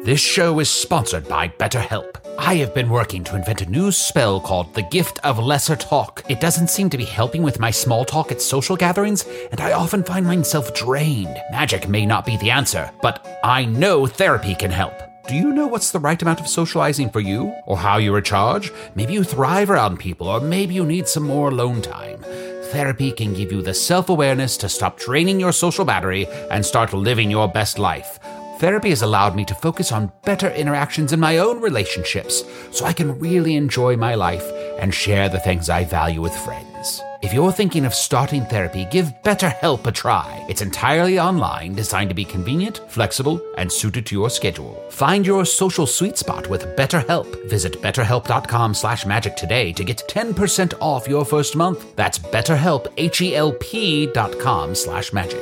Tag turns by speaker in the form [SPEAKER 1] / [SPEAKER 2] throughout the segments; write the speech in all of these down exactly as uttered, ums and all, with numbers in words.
[SPEAKER 1] This show is sponsored by BetterHelp. I have been working to invent a new spell called the Gift of Lesser Talk. It doesn't seem to be helping with my small talk at social gatherings, and I often find myself drained. Magic may not be the answer, but I know therapy can help. Do you know what's the right amount of socializing for you? Or how you recharge? Maybe you thrive around people, or maybe you need some more alone time. Therapy can give you the self-awareness to stop draining your social battery and start living your best life. Therapy has allowed me to focus on better interactions in my own relationships, so I can really enjoy my life and share the things I value with friends. If you're thinking of starting therapy, give BetterHelp a try. It's entirely online, designed to be convenient, flexible, and suited to your schedule. Find your social sweet spot with BetterHelp. Visit betterhelp.com slash magic today to get ten percent off your first month. That's BetterHelp, H-E-L-P dot com slash magic.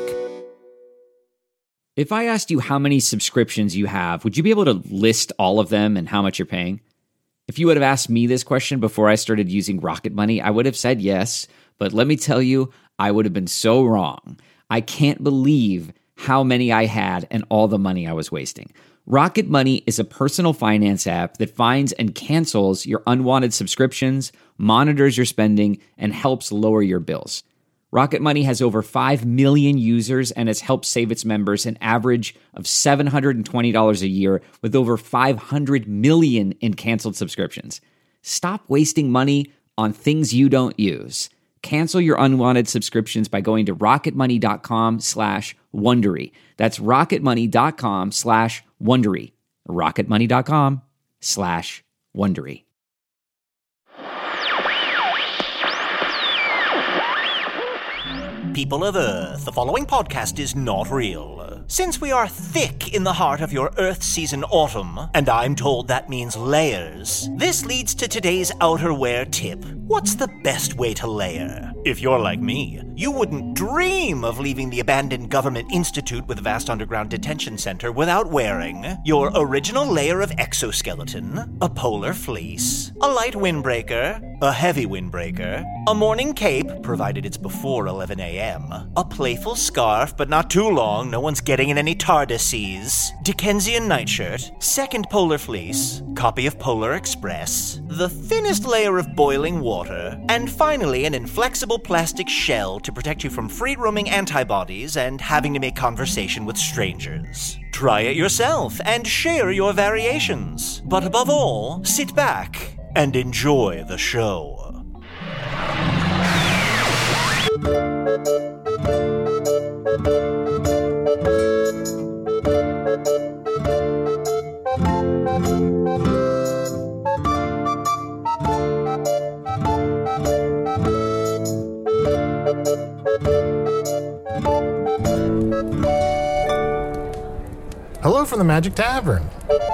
[SPEAKER 2] If I asked you how many subscriptions you have, would you be able to list all of them and how much you're paying? If you would have asked me this question before I started using Rocket Money, I would have said yes, but let me tell you, I would have been so wrong. I can't believe how many I had and all the money I was wasting. Rocket Money is a personal finance app that finds and cancels your unwanted subscriptions, monitors your spending, and helps lower your bills. Rocket Money has over five million users and has helped save its members an average of seven hundred twenty dollars a year with over five hundred million in canceled subscriptions. Stop wasting money on things you don't use. Cancel your unwanted subscriptions by going to rocketmoney.com slash Wondery. That's rocketmoney.com slash Wondery. rocketmoney.com slash Wondery.
[SPEAKER 3] People of Earth, the following podcast is not real. Since we are thick in the heart of your Earth season autumn, and I'm told that means layers, this leads to today's outerwear tip. What's the best way to layer? If you're like me, you wouldn't dream of leaving the abandoned government institute with a vast underground detention center without wearing your original layer of exoskeleton, a polar fleece, a light windbreaker, a heavy windbreaker, a morning cape, provided it's before eleven a.m., a playful scarf, but not too long, no one's getting in any TARDISes, Dickensian nightshirt, second polar fleece, copy of Polar Express, the thinnest layer of boiling water, and finally an inflexible plastic shell to protect you from free-roaming antibodies and having to make conversation with strangers. Try it yourself and share your variations. But above all, sit back and enjoy the show.
[SPEAKER 4] Hello from the Magic Tavern,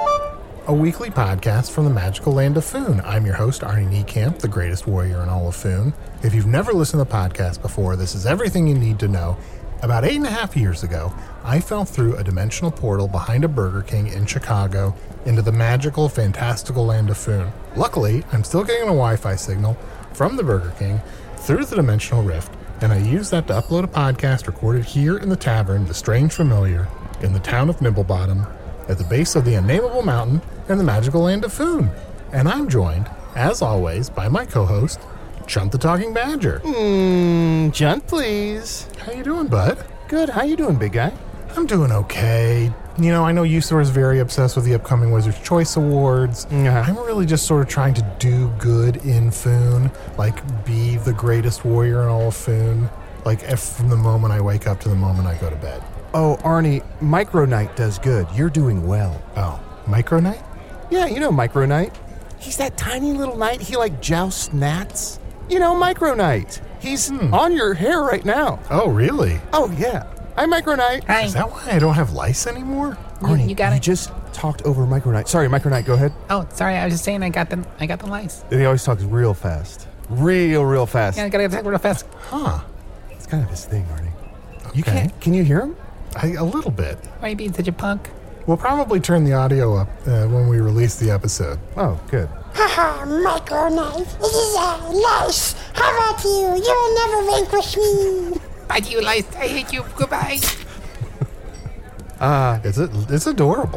[SPEAKER 4] a weekly podcast from the magical land of Foon. I'm your host, Arnie Niekamp, the greatest warrior in all of Foon. If you've never listened to the podcast before, this is everything you need to know. About eight and a half years ago, I fell through a dimensional portal behind a Burger King in Chicago into the magical, fantastical land of Foon. Luckily, I'm still getting a Wi-Fi signal from the Burger King through the dimensional rift, and I used that to upload a podcast recorded here in the tavern, The Strange Familiar, in the town of Nibblebottom, at the base of the unnameable mountain in the magical land of Foon. And I'm joined, as always, by my co-host, Chunt the Talking Badger.
[SPEAKER 5] Mmm, Chunt, please.
[SPEAKER 4] How you doing, bud?
[SPEAKER 5] Good, how you doing, big guy?
[SPEAKER 4] I'm doing okay. You know, I know you sort of very obsessed with the upcoming Wizard's Choice Awards.
[SPEAKER 5] Uh-huh.
[SPEAKER 4] I'm really just sort of trying to do good in Foon, like be the greatest warrior in all of Foon, like if, from the moment I wake up to the moment I go to bed.
[SPEAKER 5] Oh, Arnie, Micro Knight does good. You're doing well.
[SPEAKER 4] Oh, Micro Knight?
[SPEAKER 5] Yeah, you know Micro Knight. He's that tiny little knight. He, like, jousts gnats. You know Micro Knight. He's hmm. on your hair right now.
[SPEAKER 4] Oh, really?
[SPEAKER 5] Oh, yeah. Hi, Micro Knight.
[SPEAKER 6] Hi.
[SPEAKER 4] Is that why I don't have lice anymore?
[SPEAKER 5] Arnie,
[SPEAKER 6] you got
[SPEAKER 5] you
[SPEAKER 6] it.
[SPEAKER 5] just talked over Micro Knight. Sorry, Micro Knight, go ahead.
[SPEAKER 6] Oh, sorry. I was just saying I got the I got the lice.
[SPEAKER 5] He always talks real fast. Real, real fast.
[SPEAKER 6] Yeah, I gotta talk real fast.
[SPEAKER 4] Huh.
[SPEAKER 5] It's kind of his thing, Arnie.
[SPEAKER 4] Okay.
[SPEAKER 5] You can't, can you hear him?
[SPEAKER 4] I, a little bit.
[SPEAKER 6] Why are you being such a punk?
[SPEAKER 4] We'll probably turn the audio up uh, when we release the episode.
[SPEAKER 5] Oh, good.
[SPEAKER 7] Haha, Micro Knight. This is uh, nice. How about you? You'll never vanquish me.
[SPEAKER 6] Bye to you, lice. I hate you. Goodbye.
[SPEAKER 4] Uh, it's, a, it's adorable.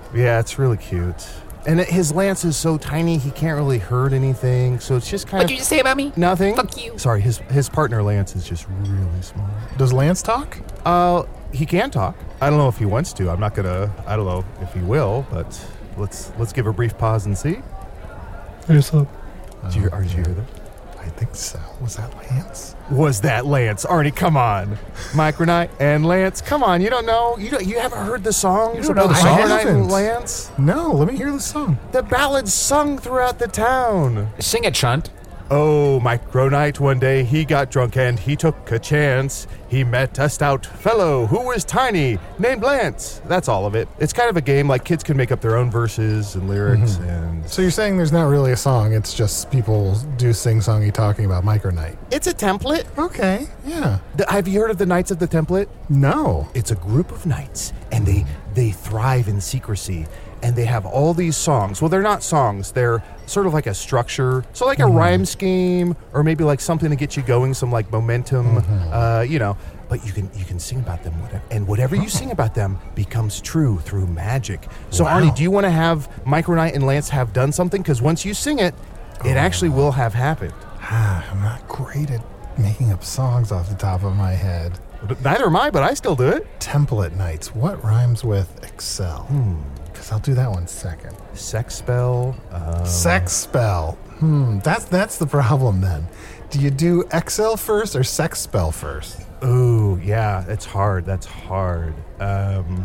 [SPEAKER 5] Yeah, it's really cute. And it, his lance is so tiny, he can't really hurt anything. So it's just kind
[SPEAKER 6] What
[SPEAKER 5] of...
[SPEAKER 6] did you just say about me?
[SPEAKER 5] Nothing.
[SPEAKER 6] Fuck you.
[SPEAKER 5] Sorry, his his partner Lance is just really small.
[SPEAKER 4] Does Lance talk?
[SPEAKER 5] Uh, he can talk. I don't know if he wants to. I'm not gonna... I don't know if he will, but let's let's give a brief pause and see.
[SPEAKER 8] What's up?
[SPEAKER 5] Did you, are, did you hear that?
[SPEAKER 4] I think so. Was that Lance?
[SPEAKER 5] Was that Lance? Arnie, come on. Micronite and Lance, come on. You don't know? You don't, you haven't heard the songs
[SPEAKER 4] You don't know
[SPEAKER 5] about
[SPEAKER 4] the song? I
[SPEAKER 5] Micronite
[SPEAKER 4] haven't.
[SPEAKER 5] and Lance?
[SPEAKER 4] No, let me hear the song.
[SPEAKER 5] The ballads sung throughout the town.
[SPEAKER 1] Sing it, Chunt.
[SPEAKER 5] Oh, Micronite, one day he got drunk and he took a chance. He met a stout fellow who was tiny, named Lance. That's all of it. It's kind of a game, like kids can make up their own verses and lyrics.
[SPEAKER 4] Mm-hmm.
[SPEAKER 5] And
[SPEAKER 4] So you're saying there's not really a song, it's just people do sing-songy talking about Micronite.
[SPEAKER 5] it's a template.
[SPEAKER 4] Okay, yeah.
[SPEAKER 5] The- have you heard of the Knights of the Template?
[SPEAKER 4] No.
[SPEAKER 5] It's a group of knights, and they they thrive in secrecy, and they have all these songs. Well, they're not songs; they're sort of like a structure, so like a rhyme scheme, or maybe like something to get you going, some like momentum, uh, you know. But you can you can sing about them, whatever, and whatever you sing about them becomes true through magic. So,
[SPEAKER 4] Wow.
[SPEAKER 5] Arnie, do you want to have Micronite and Lance have done something? Because once you sing it, it actually will have happened.
[SPEAKER 4] Ah, I'm not great at making up songs off the top of my head.
[SPEAKER 5] Neither am I, but I still do it.
[SPEAKER 4] Template Nights. What rhymes with Excel? Because I'll do that one second.
[SPEAKER 5] Sex spell. Uh,
[SPEAKER 4] Sex spell. Hmm, that's that's the problem then. Do you do Excel first or sex spell first?
[SPEAKER 5] ooh, yeah, it's hard. That's hard. Um,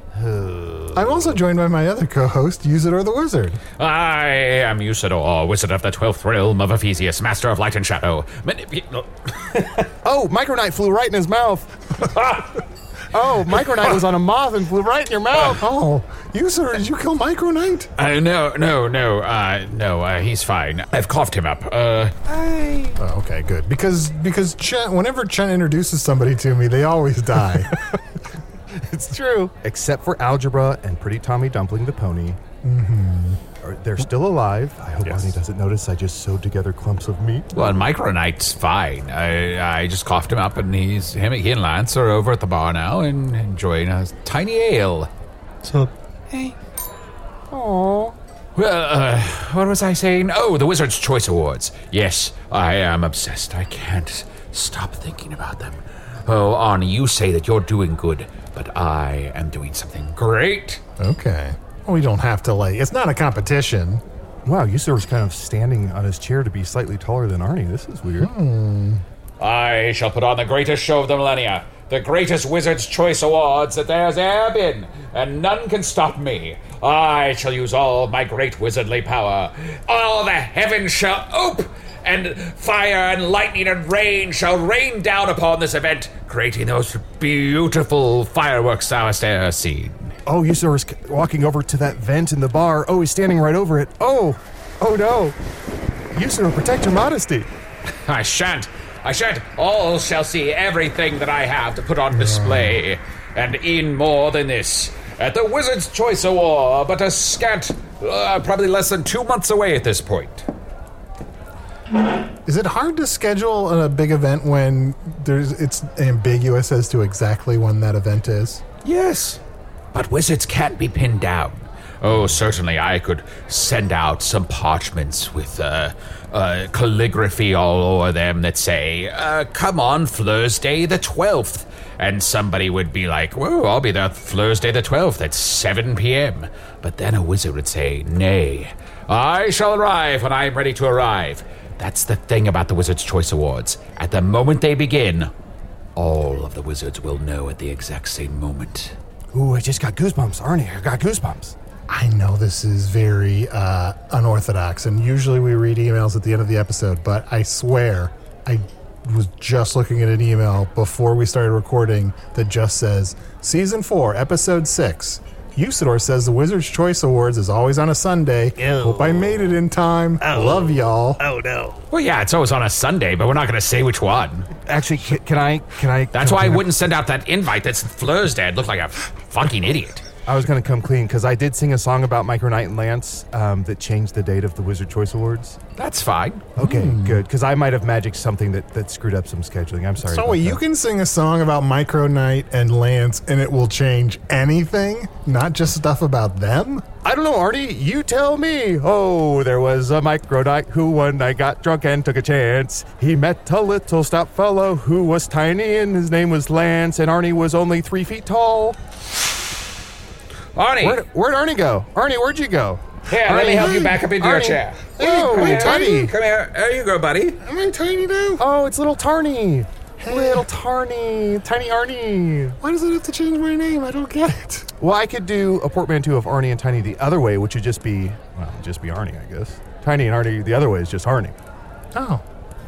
[SPEAKER 4] I'm also joined by my other co-host, Usador the Wizard.
[SPEAKER 1] I am Usador, wizard of the twelfth realm of Ephesius, master of light and shadow. Manipu-
[SPEAKER 5] oh, Micronite flew right in his mouth. oh, Micronite was on a moth and flew right in your mouth.
[SPEAKER 4] Oh, Usador, did you kill Micronite?
[SPEAKER 1] Uh, no, no, no, uh, no, uh, he's fine. I've coughed him up. Uh,
[SPEAKER 4] Oh, okay, good. Because because Chen, whenever Chen introduces somebody to me, they always die.
[SPEAKER 5] It's true. Except for Algebra and Pretty Tommy Dumpling the Pony. Mm-hmm. They're still alive. I hope
[SPEAKER 1] Yes.
[SPEAKER 5] Arnie doesn't notice I just sewed together clumps of meat.
[SPEAKER 1] well, Micronite's fine. I, I just coughed him up, and he's him. He and Lance are over at the bar now and enjoying a tiny ale.
[SPEAKER 8] What's up?
[SPEAKER 6] Hey.
[SPEAKER 5] Aww.
[SPEAKER 1] Well, uh, what was I saying? Oh, the Wizard's Choice Awards. Yes, I am obsessed. I can't stop thinking about them. Oh, Arnie, you say that you're doing good, but I am doing something great.
[SPEAKER 4] Okay. Well, we don't have to, like, it's not a competition.
[SPEAKER 5] Wow, Usador's kind of standing on his chair to be slightly taller than Arnie. This is weird.
[SPEAKER 1] I shall put on the greatest show of the millennia, the greatest Wizard's Choice Awards that there's ever been, and none can stop me. I shall use all my great wizardly power. All the heavens shall ope, and fire and lightning and rain shall rain down upon this event, creating those beautiful fireworks thou hast ever seen.
[SPEAKER 5] Oh, Usador's c- walking over to that vent in the bar. Oh, he's standing right over it. Oh, oh no. Usador, protect your modesty.
[SPEAKER 1] I shan't. I shan't. All shall see everything that I have to put on display. And in more than this, at the Wizard's Choice Award, but a scant, uh, probably less than two months away at this point.
[SPEAKER 4] Is it hard to schedule a big event when there's it's ambiguous as to exactly when that event is?
[SPEAKER 1] Yes, but wizards can't be pinned down. Oh, certainly I could send out some parchments with uh, uh, calligraphy all over them that say, uh, come on, Thursday the twelfth. And somebody would be like, whoa, I'll be there Thursday the twelfth at seven p.m. But then a wizard would say, nay, I shall arrive when I am ready to arrive. That's the thing about the Wizard's Choice Awards. At the moment they begin, all of the wizards will know at the exact same moment.
[SPEAKER 5] Ooh, I just got goosebumps. Arnie, I got goosebumps.
[SPEAKER 4] I know this is very uh, unorthodox, and usually we read emails at the end of the episode, but I swear I was just looking at an email before we started recording that just says, Season four, Episode six. Usador says the Wizard's Choice Awards is always on a Sunday.
[SPEAKER 5] Ew.
[SPEAKER 4] Hope I made it in time. Love y'all.
[SPEAKER 5] Oh, no.
[SPEAKER 1] Well, yeah, it's always on a Sunday, but we're not going to say which one.
[SPEAKER 5] Actually, can, can I, can I?
[SPEAKER 1] That's
[SPEAKER 5] can
[SPEAKER 1] why I
[SPEAKER 5] can
[SPEAKER 1] wouldn't send out that invite that's Thursday. I'd look like a fucking idiot.
[SPEAKER 5] I was going to come clean because I did sing a song about Micro Knight and Lance um, that changed the date of the Wizard Choice Awards.
[SPEAKER 1] That's fine.
[SPEAKER 5] Okay, mm. good. Because I might have magicked something that, that screwed up some scheduling. I'm sorry.
[SPEAKER 4] So wait, you can sing a song about Micro Knight and Lance and it will change anything? Not just stuff about them?
[SPEAKER 5] I don't know, Arnie. You tell me. Oh, there was a Micro Knight who one night got drunk and took a chance. He met a little stout fellow who was tiny and his name was Lance, and Arnie was only three feet tall.
[SPEAKER 1] Arnie!
[SPEAKER 5] Where'd, where'd Arnie go? Arnie, where'd you go?
[SPEAKER 1] Here,
[SPEAKER 5] Arnie,
[SPEAKER 1] let me help you back up into
[SPEAKER 5] Arnie.
[SPEAKER 1] your chair.
[SPEAKER 5] Whoa,
[SPEAKER 4] Come here,
[SPEAKER 5] Tiny.
[SPEAKER 1] Come here. There you go, buddy.
[SPEAKER 4] Am I tiny now?
[SPEAKER 5] Oh, it's little Tarny. Little Tarny. Tiny Arnie.
[SPEAKER 4] Why does it have to change my name? I don't get it.
[SPEAKER 5] Well, I could do a portmanteau of Arnie and Tiny the other way, which would just be, well, just be Arnie, I guess. Tiny and Arnie the other way is just Arnie.
[SPEAKER 4] Oh.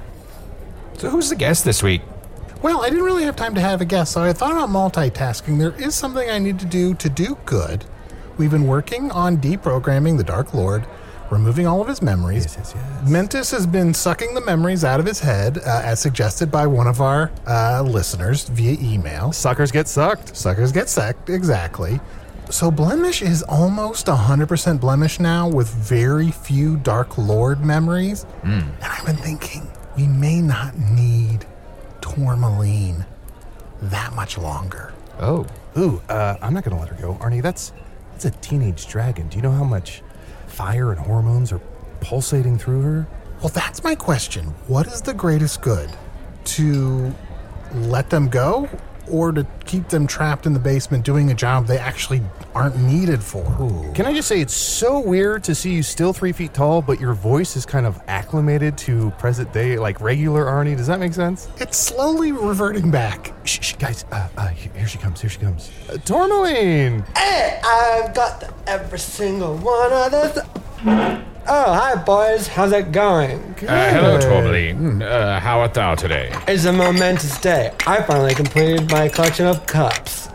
[SPEAKER 1] So who's the guest this week?
[SPEAKER 4] Well, I didn't really have time to have a guest, so I thought about multitasking. There is something I need to do to do good. We've been working on deprogramming the Dark Lord, removing all of his memories.
[SPEAKER 5] Yes, yes, yes.
[SPEAKER 4] Mentis has been sucking the memories out of his head, uh, as suggested by one of our uh, listeners via email.
[SPEAKER 5] Suckers get sucked.
[SPEAKER 4] Suckers get sucked, exactly. So Blemish is almost one hundred percent Blemish now with very few Dark Lord memories. Mm. And I've been thinking we may not need Tourmaline that much longer.
[SPEAKER 5] Oh. Ooh, uh, I'm not going to let her go. Arnie, that's that's a teenage dragon. Do you know how much fire and hormones are pulsating through her?
[SPEAKER 4] Well, that's my question. What is the greatest good? To let them go or to keep them trapped in the basement doing a job they actually aren't needed for? Ooh.
[SPEAKER 5] Can I just say it's so weird to see you still three feet tall, but your voice is kind of acclimated to present day, like regular Arnie. Does that make sense?
[SPEAKER 4] It's slowly reverting back.
[SPEAKER 5] Shh, shh guys, uh, uh, here she comes, here she comes. Uh, Tourmaline!
[SPEAKER 9] Hey, I've got the, every single one of those. Oh, hi, boys. How's it going?
[SPEAKER 1] Uh, hello, Tourmaline. Uh, how art thou today?
[SPEAKER 9] It's a momentous day. I finally completed my collection of cups.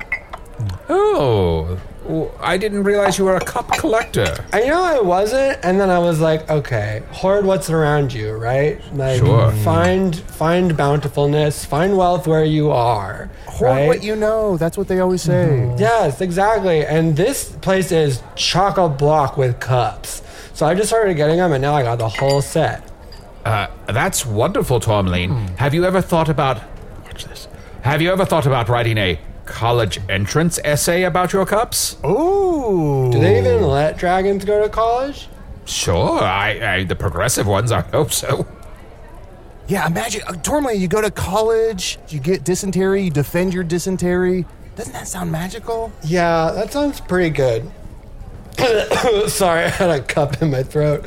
[SPEAKER 1] Oh, I didn't realize you were a cup collector.
[SPEAKER 9] I know I wasn't, and then I was like, okay, hoard what's around you, right? Like,
[SPEAKER 1] sure.
[SPEAKER 9] Find, find bountifulness, find wealth where you are.
[SPEAKER 5] Hoard
[SPEAKER 9] right?
[SPEAKER 5] what you know. That's what they always say. Mm-hmm.
[SPEAKER 9] Yes, exactly. And this place is chock-a-block with cups. So I just started getting them, and now I got the whole set.
[SPEAKER 1] Uh, that's wonderful, Tourmaline. Hmm. Have you ever thought about... Watch this. Have you ever thought about writing a college entrance essay about your cups?
[SPEAKER 5] Ooh.
[SPEAKER 9] Do they even let dragons go to college?
[SPEAKER 1] Sure. I, I the progressive ones, I hope so.
[SPEAKER 5] Yeah, imagine, uh, Tourmaline, you go to college, you get dysentery, you defend your dysentery. Doesn't that sound magical?
[SPEAKER 9] Yeah, that sounds pretty good. Sorry, I had a cup in my throat.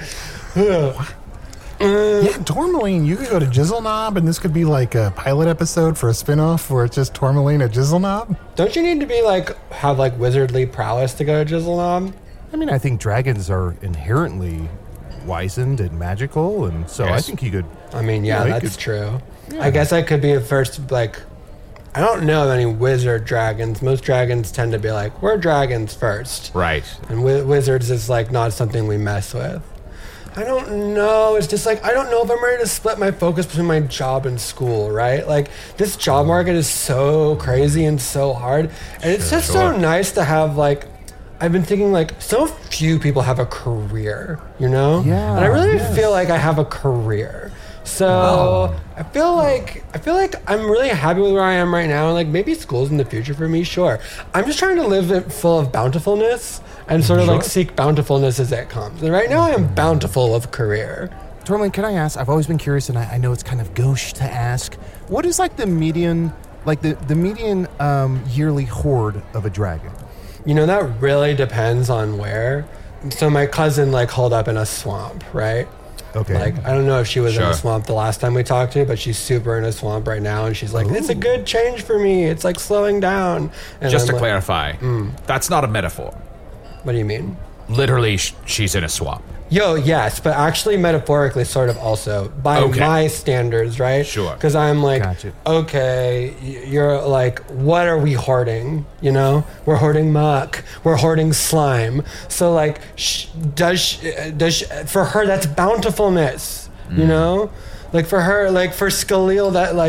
[SPEAKER 4] Yeah, Tourmaline, you could go to Jizzle and this could be like a pilot episode for a spinoff where it's just Tourmaline at Jizzle
[SPEAKER 9] Don't you need to be like, have like wizardly prowess to go to Jizzle
[SPEAKER 5] I mean, I think dragons are inherently wizened and magical, and so yes. I think you could...
[SPEAKER 9] I mean, yeah,
[SPEAKER 5] you know,
[SPEAKER 9] that's
[SPEAKER 5] could,
[SPEAKER 9] true.
[SPEAKER 5] Yeah.
[SPEAKER 9] I guess I could be a first, like... I don't know of any wizard dragons. Most dragons tend to be like, we're dragons first.
[SPEAKER 1] Right.
[SPEAKER 9] And wi- wizards is like not something we mess with. I don't know. It's just like, I don't know if I'm ready to split my focus between my job and school, right? Like, this job market is so crazy and so hard. And it's
[SPEAKER 1] sure,
[SPEAKER 9] just
[SPEAKER 1] sure.
[SPEAKER 9] so nice to have, like, I've been thinking, like, so few people have a career, you know?
[SPEAKER 5] Yeah.
[SPEAKER 9] And I really
[SPEAKER 5] yes.
[SPEAKER 9] feel like I have a career. So oh. I feel like I feel like I'm really happy with where I am right now, and like maybe school's in the future for me. Sure, I'm just trying to live it full of bountifulness and sort of sure. like seek bountifulness as it comes. And right now I am bountiful of career.
[SPEAKER 5] Tourmaline, can I ask? I've always been curious, and I, I know it's kind of gauche to ask. What is like the median, like the the median um, yearly hoard of a dragon?
[SPEAKER 9] You know, that really depends on where. So my cousin like holed up in a swamp, right?
[SPEAKER 5] Okay.
[SPEAKER 9] Like, I don't know if she was
[SPEAKER 1] sure.
[SPEAKER 9] in a swamp the last time we talked to, but she's super in a swamp right now, and she's like, Ooh. It's a good change for me. It's like slowing down. And
[SPEAKER 1] Just
[SPEAKER 9] I'm
[SPEAKER 1] to
[SPEAKER 9] like,
[SPEAKER 1] clarify, mm. that's not a metaphor.
[SPEAKER 9] What do you mean?
[SPEAKER 1] Literally, sh- she's in a swamp.
[SPEAKER 9] Yo, yes, but actually metaphorically sort of also, by
[SPEAKER 1] okay.
[SPEAKER 9] my standards, right?
[SPEAKER 1] Sure.
[SPEAKER 9] Because I'm like,
[SPEAKER 5] gotcha.
[SPEAKER 9] okay, you're like, what are we hoarding? You know? We're hoarding muck. We're hoarding slime. So like, sh- does, sh- does sh- for her, that's bountifulness, mm. you know? Like for her, like for Skalil, that like,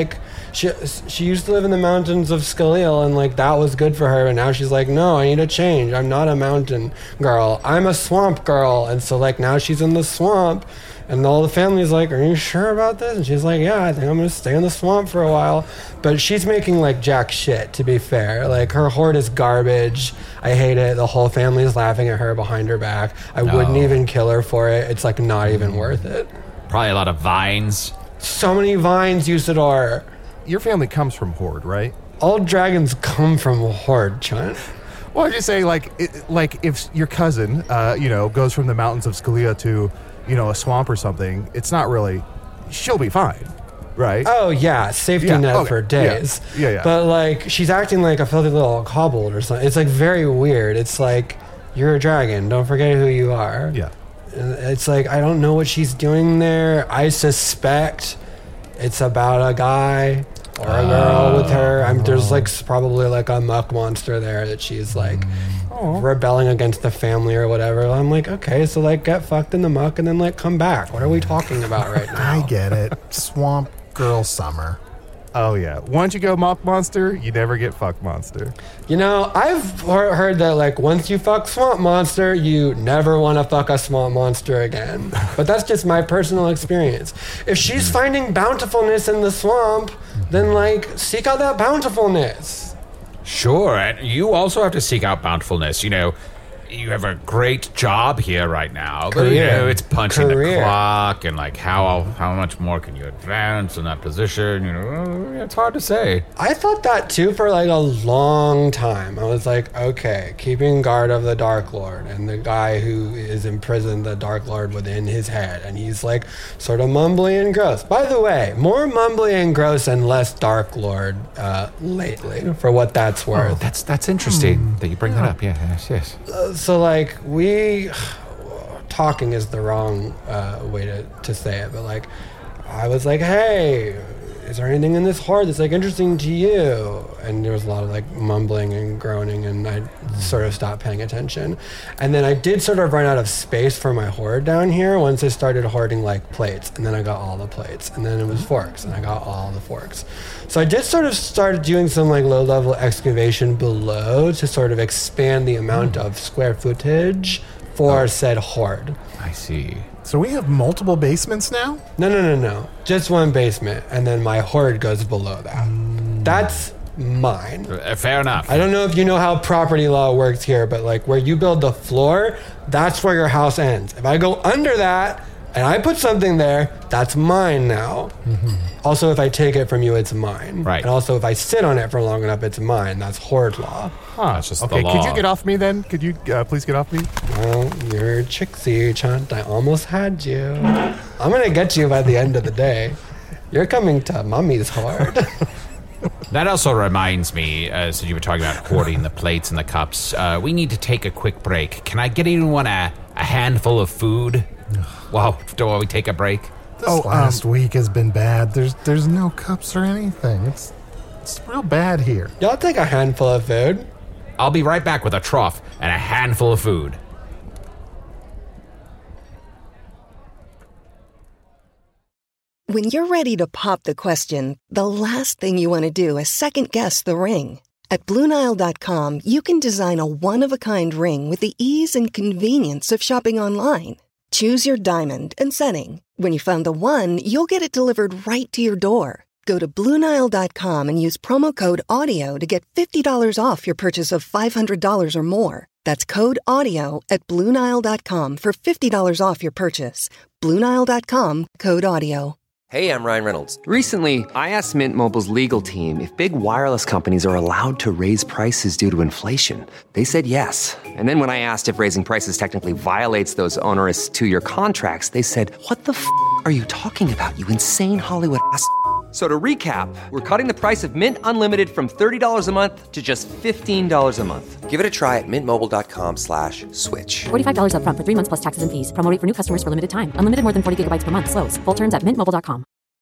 [SPEAKER 9] she she used to live in the mountains of Scaleel, and like that was good for her. And now she's like, no, I need a change. I'm not a mountain girl. I'm a swamp girl. And so like now she's in the swamp, and all the family's like, are you sure about this? And she's like, yeah, I think I'm gonna stay in the swamp for a while. But she's making like jack shit, to be fair. Like her hoard is garbage. I hate it. The whole family is laughing at her behind her back. I
[SPEAKER 1] No.
[SPEAKER 9] wouldn't even kill her for it. It's like not even worth it.
[SPEAKER 1] Probably a lot of vines.
[SPEAKER 9] So many vines, Usador.
[SPEAKER 5] Your family comes from Horde, right?
[SPEAKER 9] All dragons come from Horde, Chunt.
[SPEAKER 5] Well, I'm just saying, like, it, like if your cousin, uh, you know, goes from the mountains of Scalia to, you know, a swamp or something, it's not really. She'll be fine, right?
[SPEAKER 9] Oh yeah, safety
[SPEAKER 5] Yeah,
[SPEAKER 9] net
[SPEAKER 5] okay,
[SPEAKER 9] for days.
[SPEAKER 5] Yeah, yeah, yeah.
[SPEAKER 9] But like, she's acting like a filthy little kobold or something. It's like very weird. It's like, you're a dragon. Don't forget who you are.
[SPEAKER 5] Yeah.
[SPEAKER 9] And it's like, I don't know what she's doing there. I suspect it's about a guy or a girl with her. I'm there's like s- probably like a muck monster there that she's like rebelling against the family or whatever. I'm like, okay, so like get fucked in the muck and then like come back. What are we talking about right now?
[SPEAKER 4] I get it. Swamp girl summer.
[SPEAKER 5] Oh yeah. Once you go mock monster, you never get fuck monster.
[SPEAKER 9] You know, I've he- heard that like once you fuck swamp monster, you never want to fuck a swamp monster again. But that's just my personal experience. If she's finding bountifulness in the swamp, then like seek out that bountifulness.
[SPEAKER 1] Sure, and you also have to seek out bountifulness. You know, you have a great job here right now, but you
[SPEAKER 9] Career.
[SPEAKER 1] know it's punching the
[SPEAKER 9] Career.
[SPEAKER 1] clock and like how how much more can you advance in that position? You know, it's hard to say.
[SPEAKER 9] I thought that too for like a long time. I was like, okay, keeping guard of the Dark Lord and the guy who is imprisoned the Dark Lord within his head, and he's like sort of mumbly and gross. By the way, more mumbly and gross and less Dark Lord uh, lately, for what that's worth.
[SPEAKER 1] That's that's interesting that you bring that up. Yeah, yes, yes.
[SPEAKER 9] So like we talking is the wrong uh, way to, to say it, but like I was like, hey, is there anything in this hoard that's like interesting to you? And there was a lot of like mumbling and groaning, and I sort of stopped paying attention. And then I did sort of run out of space for my hoard down here once I started hoarding like plates, and then I got all the plates, and then it was forks, and I got all the forks. So I did sort of started doing some like low level excavation below to sort of expand the amount of square footage for said hoard.
[SPEAKER 1] I see.
[SPEAKER 4] So we have multiple basements now?
[SPEAKER 9] No, no, no, no. Just one basement, and then my hoard goes below that. That's mine.
[SPEAKER 1] Uh, fair enough.
[SPEAKER 9] I don't know if you know how property law works here, but like where you build the floor, that's where your house ends. If I go under that and I put something there, that's mine now. Mm-hmm. Also, if I take it from you, it's mine.
[SPEAKER 1] Right.
[SPEAKER 9] And also, if I sit on it for long enough, it's mine. That's hoard law.
[SPEAKER 5] Huh.
[SPEAKER 1] That's just
[SPEAKER 5] okay,
[SPEAKER 1] the law.
[SPEAKER 5] could you get off me then? Could you uh, please get off me?
[SPEAKER 9] Well, you're Trixie, Chunt. I almost had you. I'm gonna get you by the end of the day. You're coming to Mummy's hoard.
[SPEAKER 1] That also reminds me, uh, so you were talking about hoarding the plates and the cups. Uh, we need to take a quick break. Can I get anyone a, a handful of food while, while we take a break?
[SPEAKER 4] This
[SPEAKER 5] Oh,
[SPEAKER 4] last
[SPEAKER 5] um,
[SPEAKER 4] week has been bad. There's there's no cups or anything. It's it's real bad here.
[SPEAKER 9] Y'all take a handful of food.
[SPEAKER 1] I'll be right back with a trough and a handful of food.
[SPEAKER 10] When you're ready to pop the question, the last thing you want to do is second-guess the ring. At Blue Nile dot com, you can design a one-of-a-kind ring with the ease and convenience of shopping online. Choose your diamond and setting. When you find the one, you'll get it delivered right to your door. Go to Blue Nile dot com and use promo code AUDIO to get fifty dollars off your purchase of five hundred dollars or more. That's code AUDIO at Blue Nile dot com for fifty dollars off your purchase. Blue Nile dot com, code AUDIO.
[SPEAKER 11] Hey, I'm Ryan Reynolds. Recently, I asked Mint Mobile's legal team if big wireless companies are allowed to raise prices due to inflation. They said yes. And then when I asked if raising prices technically violates those onerous two-year contracts, they said, what the f*** are you talking about, you insane Hollywood ass f- So to recap, we're cutting the price of Mint Unlimited from thirty dollars a month to just fifteen dollars a month. Give it a try at mintmobile.com slash switch.
[SPEAKER 12] forty-five dollars up front for three months plus taxes and fees. Promo rate for new customers for limited time. Unlimited more than forty gigabytes per month. Slows full terms at mint mobile dot com.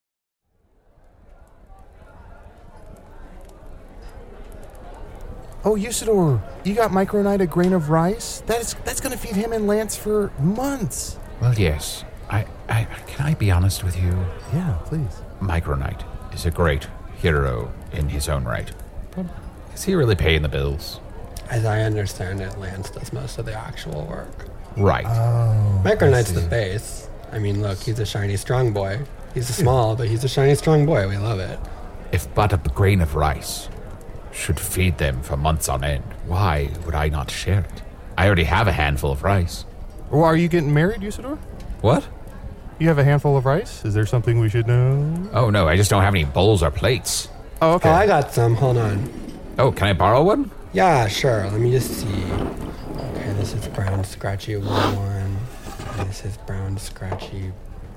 [SPEAKER 5] Oh, Usador, you got Micronite a grain of rice? That is, that's going to feed him and Lance for months.
[SPEAKER 1] Well, yes. I, I can I be honest with you?
[SPEAKER 5] Yeah, please.
[SPEAKER 1] Micronite is a great, hero in his own right. But is he really paying the bills?
[SPEAKER 9] As I understand it, Lance does most of the actual work.
[SPEAKER 1] Right.
[SPEAKER 5] Oh,
[SPEAKER 9] Micro Knight's the face. I mean, look, he's a shiny, strong boy. He's a small, but he's a shiny, strong boy. We love it.
[SPEAKER 1] If but a grain of rice should feed them for months on end, why would I not share it? I already have a handful of rice.
[SPEAKER 5] Well, are you getting married, Usador?
[SPEAKER 1] What?
[SPEAKER 5] You have a handful of rice? Is there something we should know?
[SPEAKER 1] Oh, no, I just don't have any bowls or plates.
[SPEAKER 5] Oh, okay.
[SPEAKER 9] Oh, I got some. Hold on.
[SPEAKER 1] Oh, can I borrow one?
[SPEAKER 9] Yeah, sure. Let me just see. Okay, this is brown scratchy wood one. And this is brown scratchy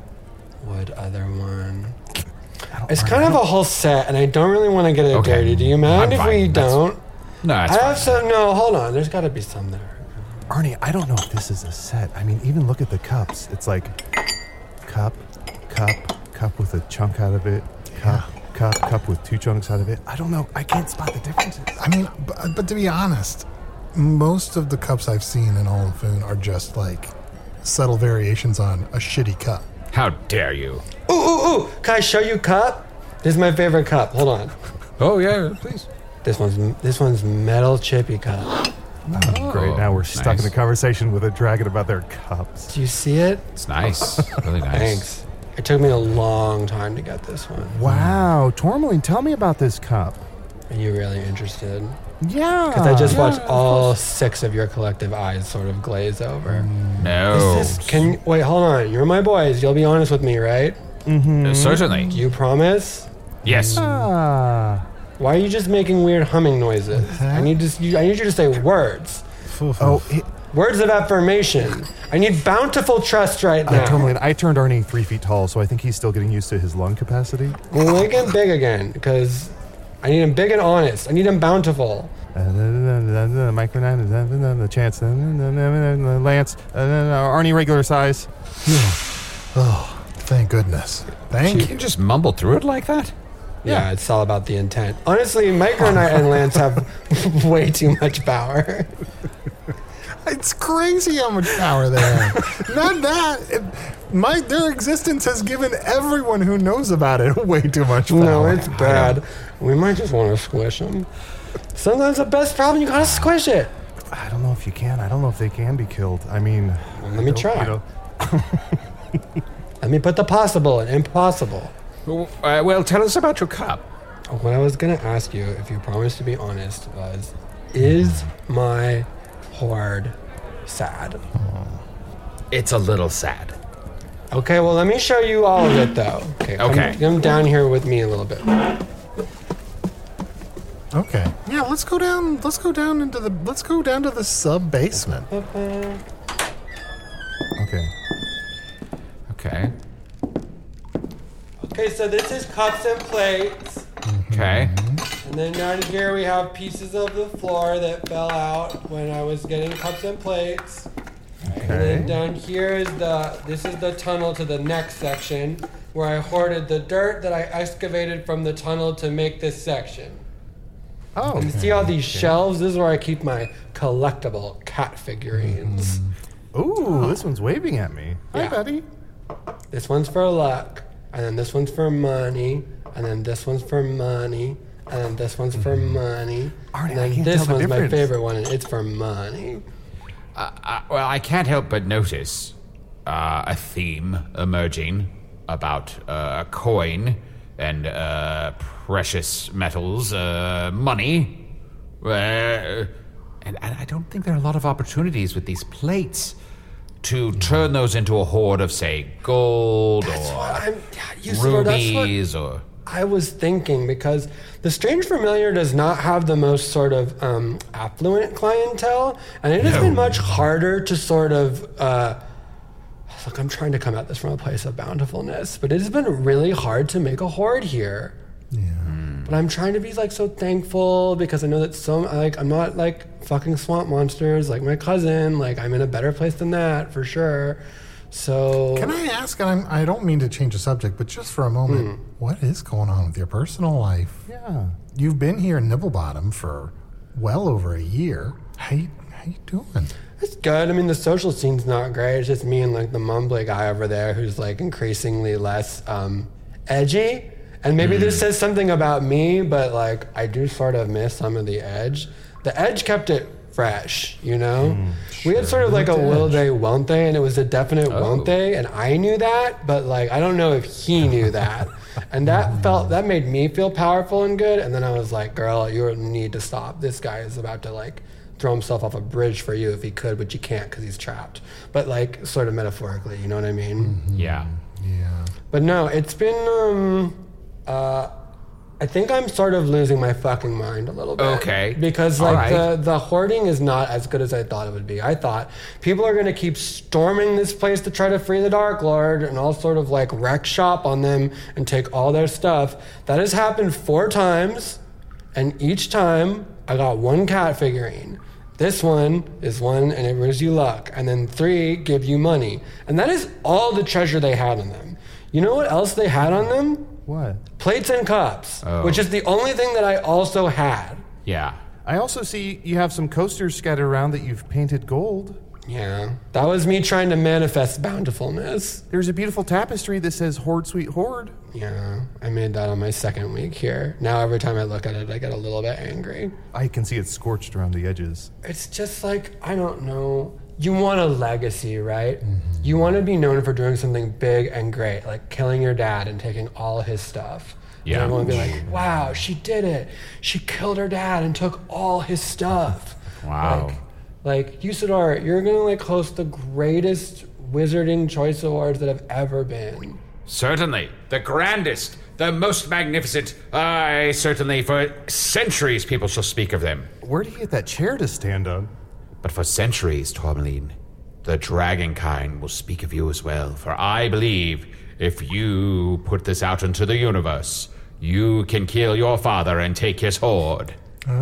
[SPEAKER 9] wood other one. It's kind of a whole set, and I don't really want to get it
[SPEAKER 1] Okay.
[SPEAKER 9] dirty. Do you mind
[SPEAKER 1] I'm
[SPEAKER 9] if
[SPEAKER 1] fine.
[SPEAKER 9] we
[SPEAKER 1] That's-
[SPEAKER 9] don't?
[SPEAKER 1] No, that's
[SPEAKER 9] I
[SPEAKER 1] fine.
[SPEAKER 9] have some. No, hold on. There's got to be some there.
[SPEAKER 5] Arnie, I don't know if this is a set. I mean, even look at the cups. It's like cup, cup, cup with a chunk out of it, cup, cup, cup with two chunks out of it. I don't know. I can't spot the differences.
[SPEAKER 4] I mean, but, but to be honest, most of the cups I've seen in All in Foon are just like subtle variations on a shitty cup.
[SPEAKER 1] How dare you?
[SPEAKER 9] Ooh, ooh, ooh. Can I show you cup? This is my favorite cup. Hold on.
[SPEAKER 1] Oh, yeah, please.
[SPEAKER 9] This one's this one's metal chippy cup.
[SPEAKER 5] Oh, great. Now we're stuck
[SPEAKER 1] nice.
[SPEAKER 5] in a conversation with a dragon about their cups.
[SPEAKER 9] Do you see it?
[SPEAKER 1] It's nice. Really nice.
[SPEAKER 9] Thanks. It took me a long time to get this one.
[SPEAKER 5] Wow. Tourmaline, tell me about this cup.
[SPEAKER 9] Are you really interested?
[SPEAKER 5] Yeah.
[SPEAKER 9] Because I just
[SPEAKER 5] yeah,
[SPEAKER 9] watched
[SPEAKER 5] of
[SPEAKER 9] all
[SPEAKER 5] course.
[SPEAKER 9] six of your collective eyes sort of glaze over.
[SPEAKER 1] No.
[SPEAKER 9] Is this, can you, wait, hold on. You're my boys. You'll be honest with me, right?
[SPEAKER 1] Uh, certainly.
[SPEAKER 9] You promise?
[SPEAKER 1] Yes.
[SPEAKER 5] Ah.
[SPEAKER 9] Why are you just making weird humming noises? I need to. You, I need you to say words.
[SPEAKER 5] Oh, it,
[SPEAKER 9] Words of affirmation. I need bountiful trust right
[SPEAKER 5] uh,
[SPEAKER 9] now.
[SPEAKER 5] Tourmaline, I turned Arnie three feet tall, so I think he's still getting used to his lung capacity.
[SPEAKER 9] Well, make him big again, because I need him big and honest. I need him bountiful.
[SPEAKER 5] Micro nine, the chance, Lance, Arnie regular size.
[SPEAKER 4] Oh, thank goodness. Thank
[SPEAKER 1] You can just mumble through it like that?
[SPEAKER 9] Yeah, it's all about the intent. Honestly, Micro Knight and Lance have way too much power.
[SPEAKER 4] It's crazy how much power they have. Not that. It, my their existence has given everyone who knows about it way too much power.
[SPEAKER 9] No, it's bad. We might just want to squish them. Sometimes the best problem, you gotta squish it.
[SPEAKER 5] I don't know if you can. I don't know if they can be killed. I mean,
[SPEAKER 9] Well, let me try.
[SPEAKER 5] You know,
[SPEAKER 9] Let me put the possible and impossible.
[SPEAKER 1] Uh, well, tell us about your cup.
[SPEAKER 9] What I was gonna ask you, if you promised to be honest, was, is my hoard sad?
[SPEAKER 1] It's a little sad.
[SPEAKER 9] Okay, well, let me show you all of it, though. Okay, come,
[SPEAKER 1] Okay.
[SPEAKER 9] come down here with me a little bit.
[SPEAKER 4] Okay. Yeah, let's go down. Let's go down into the. Let's go down to the sub basement.
[SPEAKER 5] okay.
[SPEAKER 1] Okay.
[SPEAKER 9] Okay, so this is cups and plates.
[SPEAKER 1] Okay.
[SPEAKER 9] And then down here we have pieces of the floor that fell out when I was getting cups and plates. And then down here is the, this is the tunnel to the next section where I hoarded the dirt that I excavated from the tunnel to make this section.
[SPEAKER 5] Oh.
[SPEAKER 9] And you see all these shelves? This is where I keep my collectible cat figurines.
[SPEAKER 5] Ooh, this one's waving at me. Hi,
[SPEAKER 9] Yeah.
[SPEAKER 5] buddy.
[SPEAKER 9] This one's for luck, and then this one's for money, and then this one's for money, and then this one's for money,
[SPEAKER 5] Arnie,
[SPEAKER 9] and
[SPEAKER 5] I
[SPEAKER 9] then
[SPEAKER 5] can't
[SPEAKER 9] this
[SPEAKER 5] tell the
[SPEAKER 9] one's my
[SPEAKER 5] difference.
[SPEAKER 9] favorite one, and it's for money.
[SPEAKER 1] Uh, uh, well, I can't help but notice uh, a theme emerging about uh, coin and uh, precious metals, uh, money. Uh, and, and I don't think there are a lot of opportunities with these plates to turn those into a hoard of, say, gold
[SPEAKER 9] That's
[SPEAKER 1] or
[SPEAKER 9] what I'm. Yeah, you see, that's what
[SPEAKER 1] rubies or.
[SPEAKER 9] I was thinking, because the Strange Familiar does not have the most sort of um, affluent clientele, and it has
[SPEAKER 1] No.
[SPEAKER 9] been much harder to sort of. Uh, look, I'm trying to come at this from a place of bountifulness, but it has been really hard to make a hoard here.
[SPEAKER 4] Yeah.
[SPEAKER 9] But I'm trying to be like so thankful because I know that some like I'm not like fucking swamp monsters like my cousin. Like I'm in a better place than that for sure. So
[SPEAKER 4] Can I ask? And I'm, I don't mean to change the subject, but just for a moment, what is going on with your personal life?
[SPEAKER 5] Yeah.
[SPEAKER 4] You've been here in Nibblebottom for well over a year. How you, how you doing?
[SPEAKER 9] it's good. I mean, the social scene's not great. It's just me and like the mumbly guy over there who's like increasingly less um, edgy. And maybe mm. this says something about me, but like I do sort of miss some of the edge. The edge kept it fresh, you know? Mm, sure. We had sort of like a will they, won't they, and it was a definite oh. won't they, and I knew that, but like I don't know if he knew that. And that felt, that made me feel powerful and good, and then I was like, girl, you need to stop. This guy is about to like throw himself off a bridge for you if he could, but you can't because he's trapped. But like sort of metaphorically, you know what I mean?
[SPEAKER 1] Mm-hmm. Yeah.
[SPEAKER 4] Yeah.
[SPEAKER 9] But no, it's been, um, uh, I think I'm sort of losing my fucking mind a little bit.
[SPEAKER 1] Okay.
[SPEAKER 9] Because like right. the, the hoarding is not as good as I thought it would be. I thought people are going to keep storming this place to try to free the Dark Lord and all sort of like wreck shop on them and take all their stuff. That has happened four times, and each time I got one cat figurine. This one is one and it brings you luck. And then three give you money. And that is all the treasure they had on them. You know what else they had on them?
[SPEAKER 5] What?
[SPEAKER 9] Plates and cups,
[SPEAKER 1] oh.
[SPEAKER 9] which is the only thing that I also had.
[SPEAKER 1] Yeah.
[SPEAKER 5] I also see you have some coasters scattered around that you've painted gold.
[SPEAKER 9] Yeah. That was me trying to manifest bountifulness.
[SPEAKER 5] There's a beautiful tapestry that says Hoard Sweet Hoard.
[SPEAKER 9] Yeah. I made that on my second week here. Now every time I look at it, I get a little bit angry.
[SPEAKER 5] I can see it scorched around the edges.
[SPEAKER 9] It's just like, I don't know. You want a legacy, right? Mm-hmm. You want to be known for doing something big and great, like killing your dad and taking all his stuff.
[SPEAKER 1] Yeah.
[SPEAKER 9] And everyone would be like, wow, she did it. She killed her dad and took all his stuff.
[SPEAKER 1] Wow.
[SPEAKER 9] Like, like Usador, you're going to like host the greatest Wizarding Choice Awards that have ever been.
[SPEAKER 1] Certainly. The grandest, the most magnificent. I certainly, for centuries, people shall speak of them.
[SPEAKER 5] Where do you get that chair to stand on?
[SPEAKER 1] But for centuries, Tourmaline, the dragonkind will speak of you as well. For I believe if you put this out into the universe, you can kill your father and take his hoard.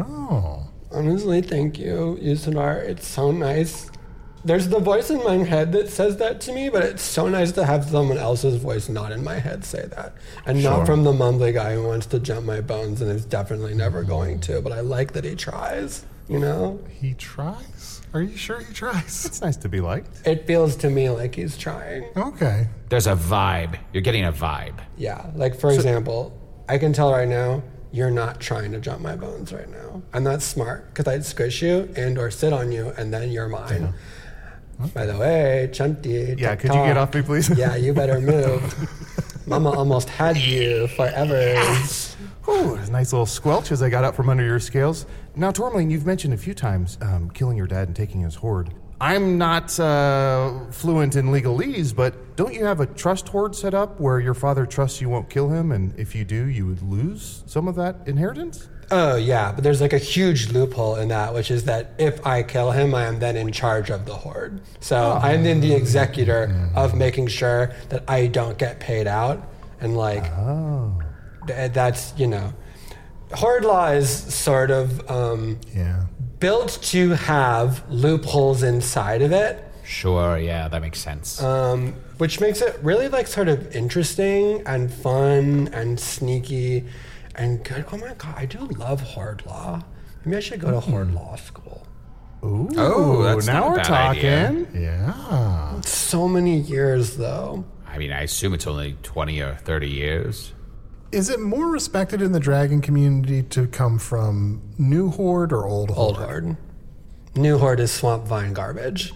[SPEAKER 4] Oh.
[SPEAKER 9] Honestly, thank you, Usador. It's so nice. There's the voice in my head that says that to me, but it's so nice to have someone else's voice not in my head say that. And sure. Not from the mumbly guy who wants to jump my bones and is definitely never going to, but I like that he tries, you know?
[SPEAKER 4] He tries? Are you sure he tries?
[SPEAKER 5] It's nice to be liked.
[SPEAKER 9] It feels to me like he's trying.
[SPEAKER 4] Okay.
[SPEAKER 1] There's a vibe. You're getting a vibe.
[SPEAKER 9] Yeah, like for so, example, I can tell right now, you're not trying to jump my bones right now. And that's smart, because I'd squish you and or sit on you, and then you're mine. Yeah. Okay. By the way, Chunty.
[SPEAKER 5] Yeah, could you get off me, please?
[SPEAKER 9] Yeah, you better move. Mama almost had you forever.
[SPEAKER 5] Yes. Ooh, a nice little squelch as I got out from under your scales. Now, Tourmaline, you've mentioned a few times um, killing your dad and taking his hoard. I'm not uh, fluent in legalese, but don't you have a trust hoard set up where your father trusts you won't kill him, and if you do, you would lose some of that inheritance?
[SPEAKER 9] Oh, yeah, but there's like a huge loophole in that, which is that if I kill him, I am then in charge of the hoard. So oh. I'm then the executor of making sure that I don't get paid out. And like,
[SPEAKER 5] oh.
[SPEAKER 9] th- that's, you know, hoard law is sort of um,
[SPEAKER 4] yeah.
[SPEAKER 9] built to have loopholes inside of it.
[SPEAKER 1] Sure, yeah, that makes sense.
[SPEAKER 9] Um, which makes it really like sort of interesting and fun and sneaky and good. Oh my God, I do love hoard law. Maybe I should go to hoard law school.
[SPEAKER 5] Ooh,
[SPEAKER 1] oh, that's
[SPEAKER 5] now
[SPEAKER 1] not a
[SPEAKER 5] we're
[SPEAKER 1] bad
[SPEAKER 5] talking.
[SPEAKER 1] Idea.
[SPEAKER 4] Yeah.
[SPEAKER 9] So many years, though.
[SPEAKER 1] I mean, I assume it's only twenty or thirty years.
[SPEAKER 4] Is it more respected in the dragon community to come from new hoard or old hoard?
[SPEAKER 9] Old hoard. New hoard is swamp vine garbage.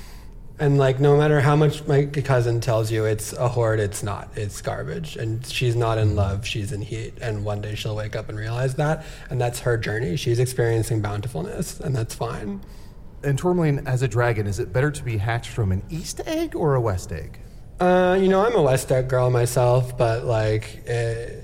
[SPEAKER 9] And like, no matter how much my cousin tells you it's a hoard, it's not. It's garbage. And she's not in love, she's in heat. And one day she'll wake up and realize that. And that's her journey. She's experiencing bountifulness, and that's fine.
[SPEAKER 5] And Tourmaline, as a dragon, is it better to be hatched from an East egg or a West egg?
[SPEAKER 9] Uh, you know, I'm a West egg girl myself, but like, uh,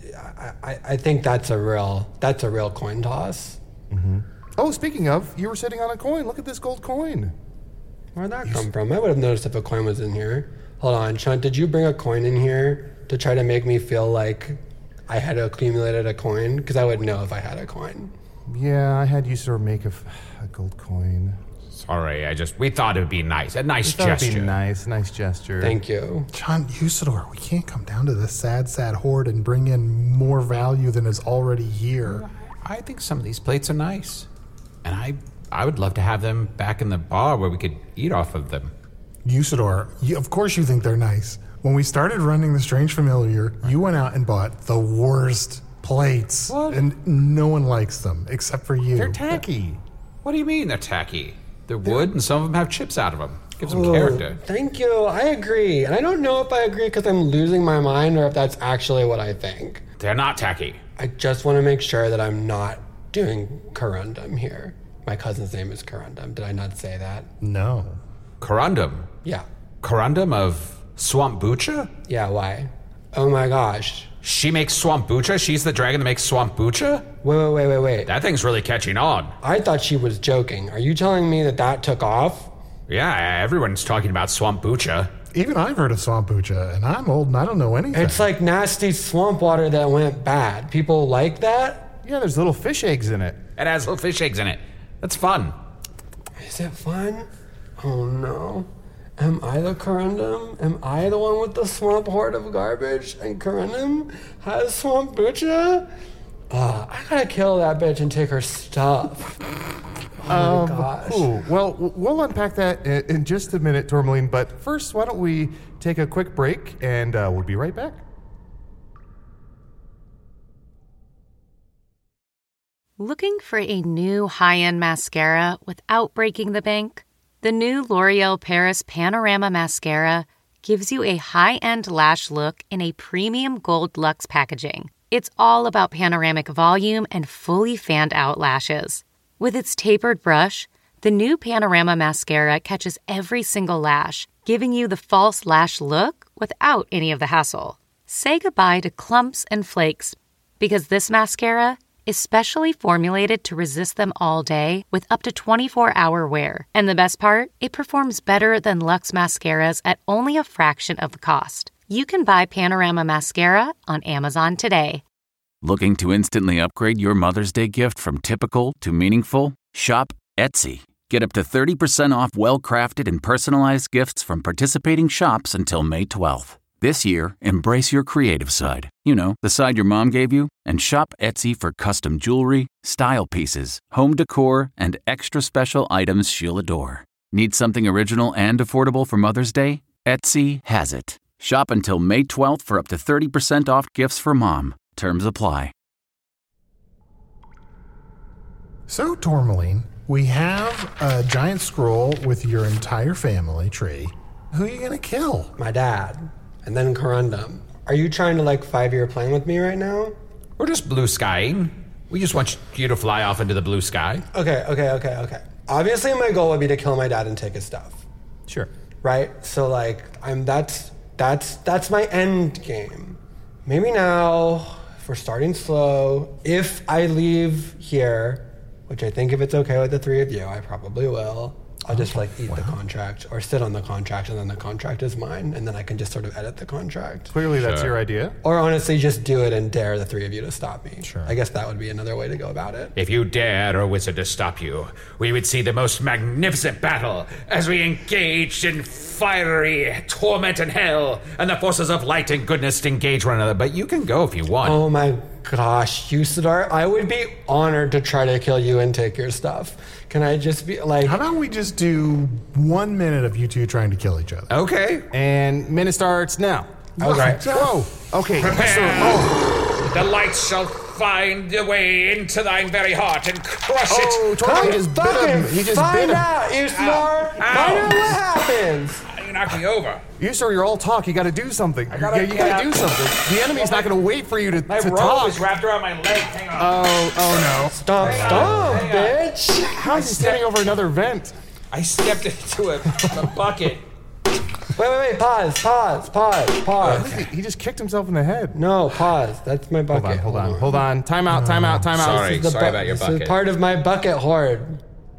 [SPEAKER 9] I, I think that's a real, that's a real coin toss.
[SPEAKER 5] Mm-hmm. Oh, speaking of, you were sitting on a coin. Look at this gold coin.
[SPEAKER 9] Where'd that come from? I would have noticed if a coin was in here. Hold on, Chunt, did you bring a coin in here to try to make me feel like I had accumulated a coin? Because I would know if I had a coin.
[SPEAKER 5] Yeah, I had you sort of make a, a gold coin.
[SPEAKER 1] Sorry, I just, we thought it would be nice. A nice
[SPEAKER 5] we
[SPEAKER 1] gesture.
[SPEAKER 5] It'd be nice, nice gesture.
[SPEAKER 9] Thank you.
[SPEAKER 4] John Usador, we can't come down to this sad, sad hoard and bring in more value than is already here.
[SPEAKER 1] I think some of these plates are nice. And I I would love to have them back in the bar where we could eat off of them.
[SPEAKER 4] Usador, you, of course you think they're nice. When we started running the Strange Familiar, you went out and bought the worst plates.
[SPEAKER 1] What?
[SPEAKER 4] And no one likes them, except for you.
[SPEAKER 5] They're tacky.
[SPEAKER 1] What do you mean they're tacky? They're wood and some of them have chips out of them. Gives them
[SPEAKER 9] Oh,
[SPEAKER 1] character.
[SPEAKER 9] Thank you. I agree. And I don't know if I agree because I'm losing my mind or if that's actually what I think.
[SPEAKER 1] They're not tacky.
[SPEAKER 9] I just want to make sure that I'm not doing corundum here. My cousin's name is Corundum. Did I not say that?
[SPEAKER 4] No.
[SPEAKER 1] Corundum?
[SPEAKER 9] Yeah.
[SPEAKER 1] Corundum of Swambucha?
[SPEAKER 9] Yeah, why? Oh my gosh.
[SPEAKER 1] She makes Swambucha? She's the dragon that makes Swambucha?
[SPEAKER 9] Wait, wait, wait, wait, wait.
[SPEAKER 1] That thing's really catching on.
[SPEAKER 9] I thought she was joking. Are you telling me that that took off?
[SPEAKER 1] Yeah, everyone's talking about Swambucha.
[SPEAKER 4] Even I've heard of Swambucha, and I'm old and I don't know anything.
[SPEAKER 9] It's like nasty swamp water that went bad. People like that?
[SPEAKER 5] Yeah, there's little fish eggs in it.
[SPEAKER 1] It has little fish eggs in it. That's fun.
[SPEAKER 9] Is it fun? Oh no. Am I the Corundum? Am I the one with the swamp horde of garbage? And Corundum has Swambucha? Uh, I gotta kill that bitch and take her stuff. Oh
[SPEAKER 5] um,
[SPEAKER 9] my gosh.
[SPEAKER 5] Cool. Well, w- we'll unpack that in, in just a minute, Tourmaline. But first, why don't we take a quick break and uh, we'll be right back.
[SPEAKER 13] Looking for a new high-end mascara without breaking the bank? The new L'Oreal Paris Panorama Mascara gives you a high-end lash look in a premium gold luxe packaging. It's all about panoramic volume and fully fanned-out lashes. With its tapered brush, the new Panorama Mascara catches every single lash, giving you the false lash look without any of the hassle. Say goodbye to clumps and flakes, because this mascara is specially formulated to resist them all day with up to twenty-four hour wear. And the best part? It performs better than Luxe mascaras at only a fraction of the cost. You can buy Panorama Mascara on Amazon today.
[SPEAKER 14] Looking to instantly upgrade your Mother's Day gift from typical to meaningful? Shop Etsy. Get up to thirty percent off well-crafted and personalized gifts from participating shops until May twelfth. This year, embrace your creative side. You know, the side your mom gave you. And shop Etsy for custom jewelry, style pieces, home decor, and extra special items she'll adore. Need something original and affordable for Mother's Day? Etsy has it. Shop until May twelfth for up to thirty percent off gifts for mom. Terms apply.
[SPEAKER 4] So, Tourmaline, we have a giant scroll with your entire family tree. Who are you going to kill?
[SPEAKER 9] My dad. And then Corundum. Are you trying to like five-year plan with me right now?
[SPEAKER 1] We're just blue skying. We just want you to fly off into the blue sky.
[SPEAKER 9] Okay, okay, okay, okay. Obviously, my goal would be to kill my dad and take his stuff.
[SPEAKER 5] Sure.
[SPEAKER 9] Right? So like, I'm that's that's that's my end game. Maybe now, if we're starting slow, if I leave here, which I think if it's okay with the three of you, I probably will. I'll just like eat wow. the contract or sit on the contract and then the contract is mine and then I can just sort of edit the contract.
[SPEAKER 5] Clearly that's sure. your idea.
[SPEAKER 9] Or honestly just do it and dare the three of you to stop me.
[SPEAKER 4] Sure.
[SPEAKER 9] I guess that would be another way to go about it.
[SPEAKER 1] If you dared a wizard to stop you, we would see the most magnificent battle as we engaged in fiery torment and hell and the forces of light and goodness to engage one another. But you can go if you want.
[SPEAKER 9] Oh my gosh, Usador, I would be honored to try to kill you and take your stuff. Can I just be like...
[SPEAKER 4] How about we just do one minute of you two trying to kill each other?
[SPEAKER 1] Okay.
[SPEAKER 5] And minute starts now.
[SPEAKER 9] Okay.
[SPEAKER 5] Whoa. Okay.
[SPEAKER 1] Prepare. Oh. The light shall find a way into thine very heart and crush
[SPEAKER 5] oh,
[SPEAKER 1] it.
[SPEAKER 5] Oh, he just bit him. He just
[SPEAKER 9] Find
[SPEAKER 5] bit him.
[SPEAKER 9] out, Usador. Find out what happens.
[SPEAKER 1] You knocked me over.
[SPEAKER 5] You, sir, you're all talk. You got to do something.
[SPEAKER 1] I gotta,
[SPEAKER 5] you you got to do something. The enemy's well, not going to wait for you to,
[SPEAKER 1] my
[SPEAKER 5] to
[SPEAKER 1] robe
[SPEAKER 5] talk.
[SPEAKER 1] is wrapped around my leg. Hang on.
[SPEAKER 5] Oh, oh no.
[SPEAKER 9] Stop,
[SPEAKER 1] Hang
[SPEAKER 9] stop,
[SPEAKER 1] on.
[SPEAKER 9] bitch.
[SPEAKER 5] How's he standing over another vent?
[SPEAKER 1] I stepped into a, a bucket.
[SPEAKER 9] Wait, wait, wait. Pause, pause, pause, pause.
[SPEAKER 5] He, he just kicked himself in the head.
[SPEAKER 9] No, pause. That's my bucket.
[SPEAKER 5] Hold on, hold on. Hold on. Time out, time out, time out.
[SPEAKER 1] Sorry, sorry bu- about your bucket.
[SPEAKER 9] This is part of my bucket hoard.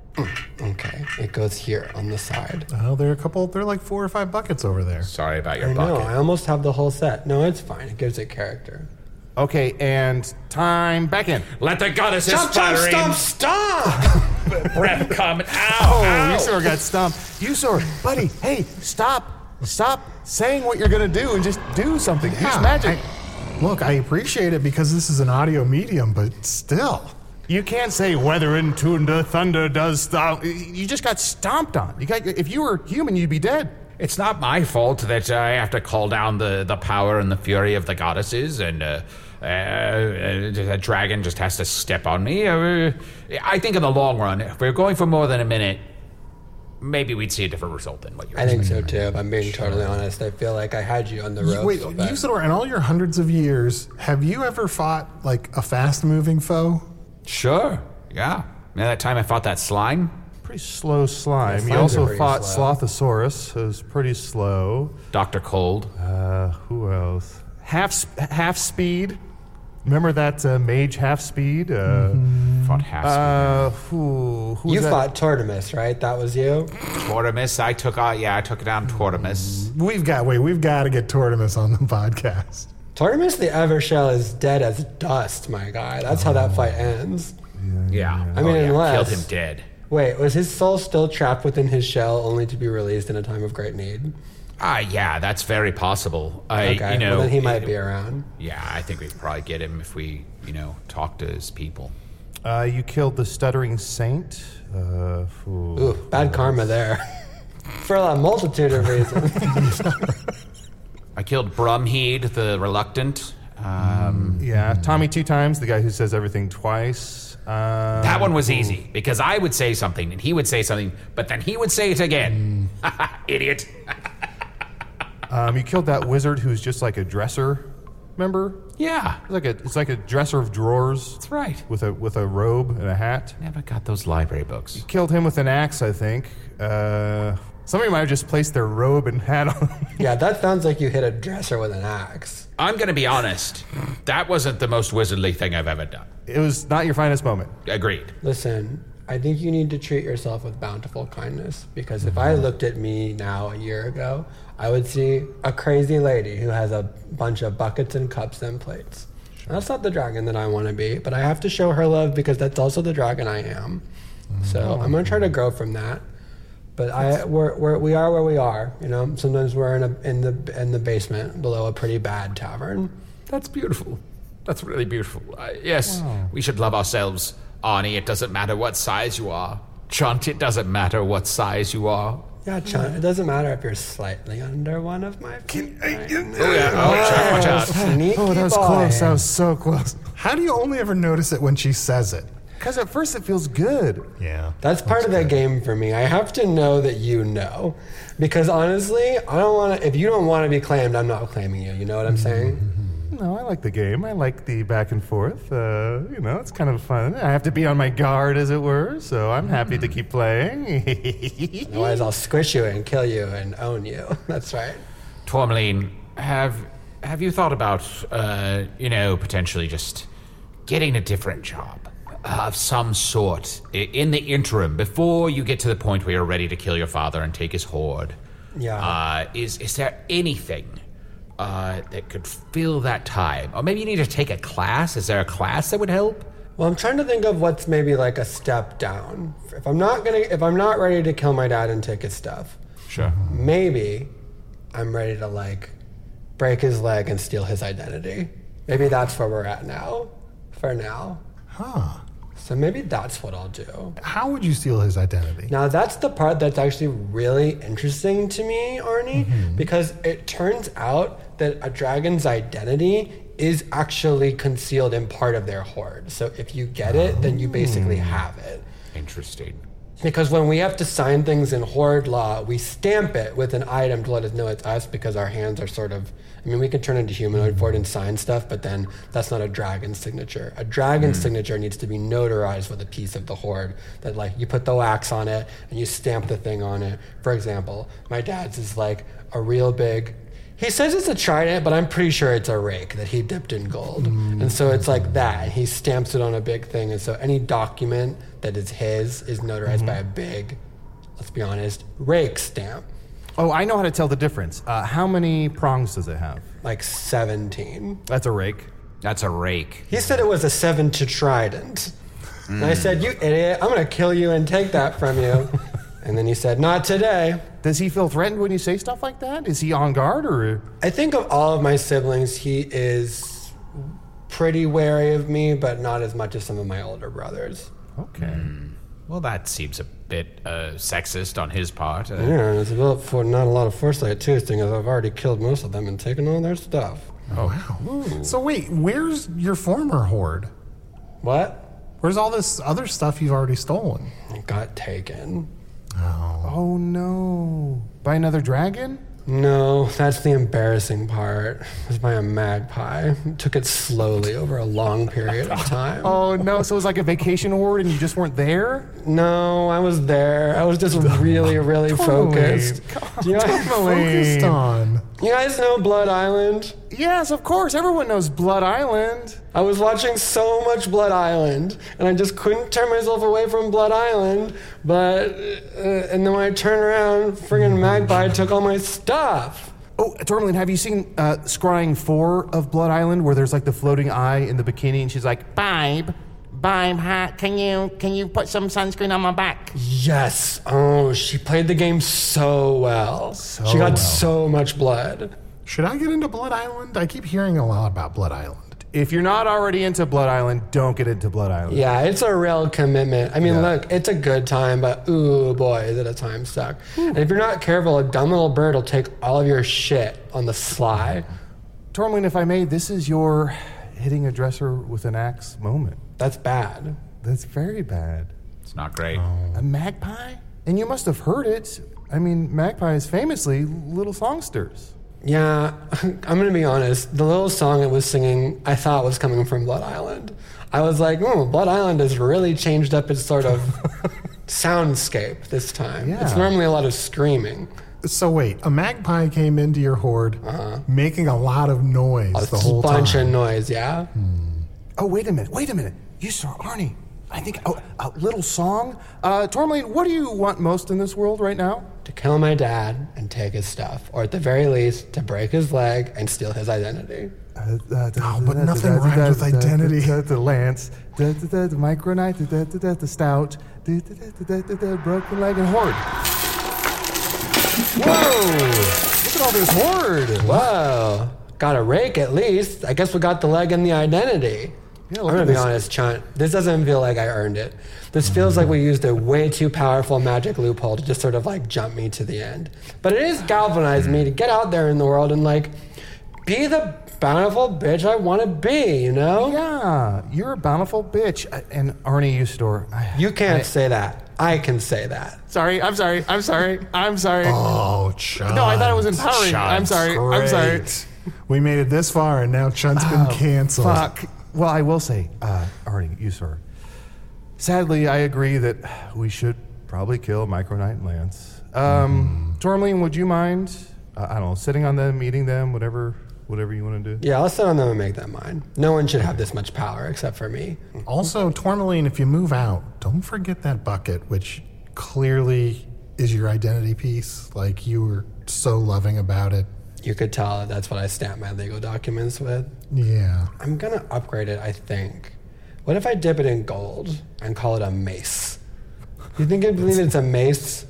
[SPEAKER 9] Okay, it goes here on the side.
[SPEAKER 4] Oh, there are a couple, there are like four or five buckets over there.
[SPEAKER 1] Sorry about your
[SPEAKER 9] I
[SPEAKER 1] bucket.
[SPEAKER 9] know, I almost have the whole set. No, it's fine. It gives it character.
[SPEAKER 5] Okay, and time back in.
[SPEAKER 1] Let the goddesses
[SPEAKER 9] Stop, stop,
[SPEAKER 1] flattering
[SPEAKER 9] stop, stop!
[SPEAKER 1] breath come. Ow,
[SPEAKER 5] Oh,
[SPEAKER 1] ow.
[SPEAKER 5] Usador got stumped. Usador, buddy, hey, stop. Stop saying what you're going to do and just do something.
[SPEAKER 4] Yeah,
[SPEAKER 5] Use magic.
[SPEAKER 4] I, look, I appreciate it because this is an audio medium, but still.
[SPEAKER 5] You can't say weather into the thunder does stop. You just got stomped on. You got, if you were human, you'd be dead.
[SPEAKER 1] it's not my fault that I have to call down the, the power and the fury of the goddesses, and uh, uh, a dragon just has to step on me. Uh, I think in the long run, if we're going for more than a minute, maybe we'd see a different result than what you're
[SPEAKER 9] I think so too, if I'm being totally honest. I feel like I had you on the ropes.
[SPEAKER 4] Wait,
[SPEAKER 9] but-
[SPEAKER 4] Usador, in all your hundreds of years, have you ever fought, like, a fast-moving foe?
[SPEAKER 1] Sure, yeah. Now that time I fought that slime?
[SPEAKER 5] Pretty slow slime.
[SPEAKER 9] Yeah,
[SPEAKER 5] you also
[SPEAKER 9] pretty
[SPEAKER 5] fought
[SPEAKER 9] slow.
[SPEAKER 5] Slothosaurus, who's pretty slow.
[SPEAKER 1] Doctor Cold.
[SPEAKER 5] Uh, who else? Half sp- half speed. Remember that uh, mage half speed? Uh,
[SPEAKER 1] Fought half speed.
[SPEAKER 5] uh, who? Who
[SPEAKER 9] You
[SPEAKER 5] was that?
[SPEAKER 9] fought Tortimus, right? That was you?
[SPEAKER 1] Tortimus, I took out, yeah, I took down Tortimus.
[SPEAKER 4] We've got, wait, we've got to get Tortimus on the podcast.
[SPEAKER 9] Tortimus the Evershell is dead as dust, my guy. That's how that fight ends.
[SPEAKER 1] Yeah.
[SPEAKER 9] I mean,
[SPEAKER 1] oh, yeah.
[SPEAKER 9] unless-
[SPEAKER 1] Killed him dead.
[SPEAKER 9] Wait, was his soul still trapped within his shell only to be released in a time of great need?
[SPEAKER 1] Ah, yeah, that's very possible. I,
[SPEAKER 9] Okay,
[SPEAKER 1] you know,
[SPEAKER 9] well then he might
[SPEAKER 1] it-
[SPEAKER 9] be around.
[SPEAKER 1] Yeah, I think we could probably get him if we, you know, talk to his people.
[SPEAKER 5] Uh, you killed the stuttering saint. Uh, who-
[SPEAKER 9] Ooh, bad karma there. For a multitude of reasons.
[SPEAKER 1] I killed Brumheed, the Reluctant. Um,
[SPEAKER 5] Yeah, Tommy two times, the guy who says everything twice. Um,
[SPEAKER 1] that one was easy, because I would say something, and he would say something, but then he would say it again. Idiot.
[SPEAKER 5] Um, you killed that wizard who's just like a dresser. Remember?
[SPEAKER 1] Yeah.
[SPEAKER 5] It's like a it's like a dresser of drawers.
[SPEAKER 1] That's right.
[SPEAKER 5] With a with a robe and a hat.
[SPEAKER 1] Never got those library books.
[SPEAKER 5] You killed him with an axe, I think. Uh, somebody might have just placed their robe and hat on.
[SPEAKER 9] Yeah, that sounds like you hit a dresser with an axe.
[SPEAKER 1] I'm going to be honest. That wasn't the most wizardly thing I've ever done.
[SPEAKER 5] It was not your finest moment.
[SPEAKER 1] Agreed.
[SPEAKER 9] Listen, I think you need to treat yourself with bountiful kindness, because if I looked at me now a year ago, I would see a crazy lady who has a bunch of buckets and cups and plates. That's not the dragon that I want to be, but I have to show her love because that's also the dragon I am. So I'm going to try to grow from that. But I we're, we're we are where we are, you know. Sometimes we're in a in the in the basement below a pretty bad tavern.
[SPEAKER 1] That's beautiful. That's really beautiful. Uh, yes, we should love ourselves, Arnie. It doesn't matter what size you are. Chunt, it doesn't matter what size you are.
[SPEAKER 9] Yeah, Chunt, it doesn't matter if you're slightly under one of my feet.
[SPEAKER 1] Oh yeah, oh, Chunt, watch out.
[SPEAKER 9] Sneaky
[SPEAKER 4] Oh, that was
[SPEAKER 9] boy.
[SPEAKER 4] close. That was so close. How do you only ever notice it when she says it?
[SPEAKER 5] Because at first it feels good.
[SPEAKER 4] Yeah.
[SPEAKER 9] That's part of the game for me. I have to know that you know. Because honestly, I don't want to, if you don't want to be claimed, I'm not claiming you. You know what I'm saying?
[SPEAKER 5] No, I like the game. I like the back and forth. Uh, you know, it's kind of fun. I have to be on my guard, as it were, so I'm happy to keep playing.
[SPEAKER 9] Otherwise, I'll squish you and kill you and own you. That's right.
[SPEAKER 1] Tourmaline, have have you thought about, uh, you know, potentially just getting a different job of some sort i- in the interim before you get to the point where you're ready to kill your father and take his hoard?
[SPEAKER 9] Yeah.
[SPEAKER 1] Uh, is is there anything uh, that could fill that time? Or maybe you need to take a class. Is there a class that would help?
[SPEAKER 9] Well, I'm trying to think of what's maybe like a step down. If I'm not gonna, if I'm not ready to kill my dad and take his stuff,
[SPEAKER 1] Sure.
[SPEAKER 9] maybe I'm ready to like break his leg and steal his identity. Maybe that's where we're at now. For now.
[SPEAKER 4] Huh.
[SPEAKER 9] So maybe that's what I'll do.
[SPEAKER 4] How would you steal his identity?
[SPEAKER 9] Now that's the part that's actually really interesting to me, Arnie,
[SPEAKER 4] Mm-hmm.
[SPEAKER 9] because it turns out that a dragon's identity is actually concealed in part of their hoard. So if you get it, then you basically have it.
[SPEAKER 1] Interesting.
[SPEAKER 9] Because when we have to sign things in hoard law, we stamp it with an item to let us know it's us because our hands are sort of, I mean, we can turn into humanoid for it and sign stuff, but then that's not a dragon signature. A dragon signature needs to be notarized with a piece of the hoard that like you put the wax on it and you stamp the thing on it. For example, my dad's is like a real big, he says it's a trident, but I'm pretty sure it's a rake that he dipped in gold. And so it's like that. And he stamps it on a big thing. And so any document that is his is notarized by a big, let's be honest, rake stamp.
[SPEAKER 5] Oh, I know how to tell the difference. Uh, how many prongs does it have?
[SPEAKER 9] Like seventeen.
[SPEAKER 5] That's a rake.
[SPEAKER 1] That's a rake.
[SPEAKER 9] He said it was a seven to trident. And I said, you idiot, I'm going to kill you and take that from you. And then he said, not today.
[SPEAKER 5] Does he feel threatened when you say stuff like that? Is he on guard or?
[SPEAKER 9] I think of all of my siblings, he is pretty wary of me, but not as much as some of my older brothers.
[SPEAKER 5] Okay.
[SPEAKER 1] Well, that seems a bit uh, sexist on his part. Uh,
[SPEAKER 9] Yeah, and it's about for not a lot of foresight too, seeing as I've already killed most of them and taken all their stuff.
[SPEAKER 4] Oh, wow. So wait, where's your former hoard?
[SPEAKER 9] What?
[SPEAKER 4] Where's all this other stuff you've already stolen?
[SPEAKER 9] It got taken.
[SPEAKER 4] Oh.
[SPEAKER 5] Oh no. By another dragon?
[SPEAKER 9] No, that's the embarrassing part. It was by a magpie. It took it slowly over a long period of time.
[SPEAKER 5] Oh no, so it was like a vacation hoard and you just weren't there?
[SPEAKER 9] No, I was there. I was just really, really
[SPEAKER 4] Totally.
[SPEAKER 9] focused. Do you guys,
[SPEAKER 4] Focused on.
[SPEAKER 9] you guys know Blood Island?
[SPEAKER 5] Yes, of course. Everyone knows Blood Island.
[SPEAKER 9] I was watching so much Blood Island, and I just couldn't turn myself away from Blood Island. But, uh, and then when I turned around, friggin' magpie took all my stuff.
[SPEAKER 5] Oh, Tourmaline, have you seen uh, Scrying four of Blood Island, where there's like the floating eye in the bikini, and she's like,
[SPEAKER 15] Babe, babe, ha, can you can you put some sunscreen on my back?
[SPEAKER 9] Yes. Oh, she played the game so well.
[SPEAKER 4] So
[SPEAKER 9] she got
[SPEAKER 4] well.
[SPEAKER 9] so much blood.
[SPEAKER 4] Should I get into Blood Island? I keep hearing a lot about Blood Island.
[SPEAKER 5] if you're not already into Blood Island, don't get into Blood Island.
[SPEAKER 9] Yeah, it's a real commitment. I mean,
[SPEAKER 5] Yeah.
[SPEAKER 9] look, it's a good time, but ooh, boy, is it a time suck. And if you're not careful, a dumb little bird will take all of your shit on the sly.
[SPEAKER 5] Tourmaline, if I may, this is your hitting a dresser with an axe moment.
[SPEAKER 9] That's bad.
[SPEAKER 5] That's very bad.
[SPEAKER 1] It's not great.
[SPEAKER 5] A magpie? And you must have heard it. I mean, magpies famously little songsters.
[SPEAKER 9] Yeah, I'm gonna be honest. The little song it was singing, I thought was coming from Blood Island. I was like, oh, Blood Island has really changed up its sort of soundscape this time.
[SPEAKER 4] Yeah.
[SPEAKER 9] It's normally a lot of screaming.
[SPEAKER 4] So wait, a magpie came into your horde,
[SPEAKER 9] Uh-huh.
[SPEAKER 4] making a lot of noise
[SPEAKER 9] A
[SPEAKER 4] the whole
[SPEAKER 9] bunch
[SPEAKER 4] time.
[SPEAKER 9] of noise, yeah?
[SPEAKER 5] Oh, wait a minute, wait a minute. You saw Arnie. I think oh, a little song. Uh, Tourmaline, what do you want most in this world right now?
[SPEAKER 9] To kill my dad and take his stuff, or at the very least, to break his leg and steal his identity.
[SPEAKER 5] Uh, uh,
[SPEAKER 4] Oh, but nothing rhymes with identity.
[SPEAKER 5] The lance, the micronite, the stout, the broken leg and horde. Whoa! Look at all this horde.
[SPEAKER 9] Whoa! Got a rake at least. I guess we got the leg and the identity.
[SPEAKER 5] Yeah,
[SPEAKER 9] I'm
[SPEAKER 5] look
[SPEAKER 9] gonna
[SPEAKER 5] at
[SPEAKER 9] be
[SPEAKER 5] this.
[SPEAKER 9] honest, Chunt. This doesn't feel like I earned it. This feels like we used a way too powerful magic loophole to just sort of like jump me to the end. But it is galvanized me to get out there in the world and like be the bountiful bitch I want to be, you know?
[SPEAKER 5] Yeah, you're a bountiful bitch. Uh, And Arnie Ustor. I,
[SPEAKER 9] You can't
[SPEAKER 5] I-
[SPEAKER 9] say that. I can say that.
[SPEAKER 5] Sorry, I'm sorry, I'm sorry, I'm sorry.
[SPEAKER 4] Oh, Chunt.
[SPEAKER 5] No, I thought it was empowering. I'm
[SPEAKER 4] Chunt's
[SPEAKER 5] sorry, I'm sorry.
[SPEAKER 4] great. We made it this far, and now Chunt's been
[SPEAKER 5] Oh,
[SPEAKER 4] canceled.
[SPEAKER 5] Fuck. Well, I will say, uh, Arnie, you sir. Sadly, I agree that we should probably kill Micronite and Lance. Um,
[SPEAKER 4] Mm.
[SPEAKER 5] Tourmaline, would you mind? Uh, I don't know, sitting on them, eating them, whatever, whatever you want to do.
[SPEAKER 9] Yeah, I'll sit on them and make them mine. No one should have this much power except for me.
[SPEAKER 4] Also, Tourmaline, if you move out, don't forget that bucket, which clearly is your identity piece. Like, you were so loving about it.
[SPEAKER 9] You could tell that that's what I stamp my legal documents with.
[SPEAKER 4] Yeah.
[SPEAKER 9] I'm gonna upgrade it, I think. What if I dip it in gold and call it a mace? You think I believe it's a mace?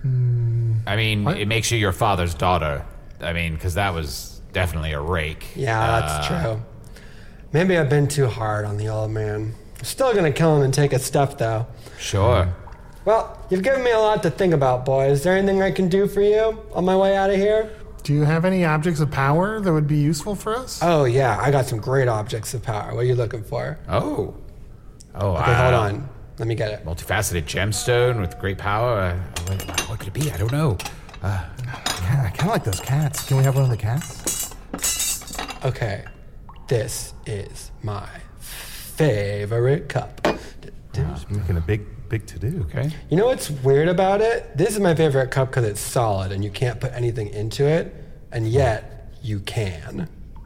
[SPEAKER 1] I mean, it makes you your father's daughter. I mean, because that was definitely a rake.
[SPEAKER 9] Yeah, that's
[SPEAKER 1] Uh,
[SPEAKER 9] true. Maybe I've been too hard on the old man. Still gonna kill him and take his stuff, though.
[SPEAKER 1] Sure.
[SPEAKER 9] Well, you've given me a lot to think about, boys. Is there anything I can do for you on my way out of here?
[SPEAKER 4] Do you have any objects of power that would be useful for us?
[SPEAKER 9] Oh, yeah, I got some great objects of power. What are you looking for?
[SPEAKER 1] Oh. Oh,
[SPEAKER 9] Okay,
[SPEAKER 1] uh,
[SPEAKER 9] hold on. Let me get it.
[SPEAKER 1] Multifaceted gemstone with great power. Uh, what, what could it be? I don't know. Uh,
[SPEAKER 5] I kind of like those cats. Can we have one of the cats?
[SPEAKER 9] Okay, this is my favorite cup.
[SPEAKER 5] Just making a big, big to-do.
[SPEAKER 1] okay.
[SPEAKER 9] You know what's weird about it? This is my favorite cup because it's solid and you can't put anything into it, and yet you can.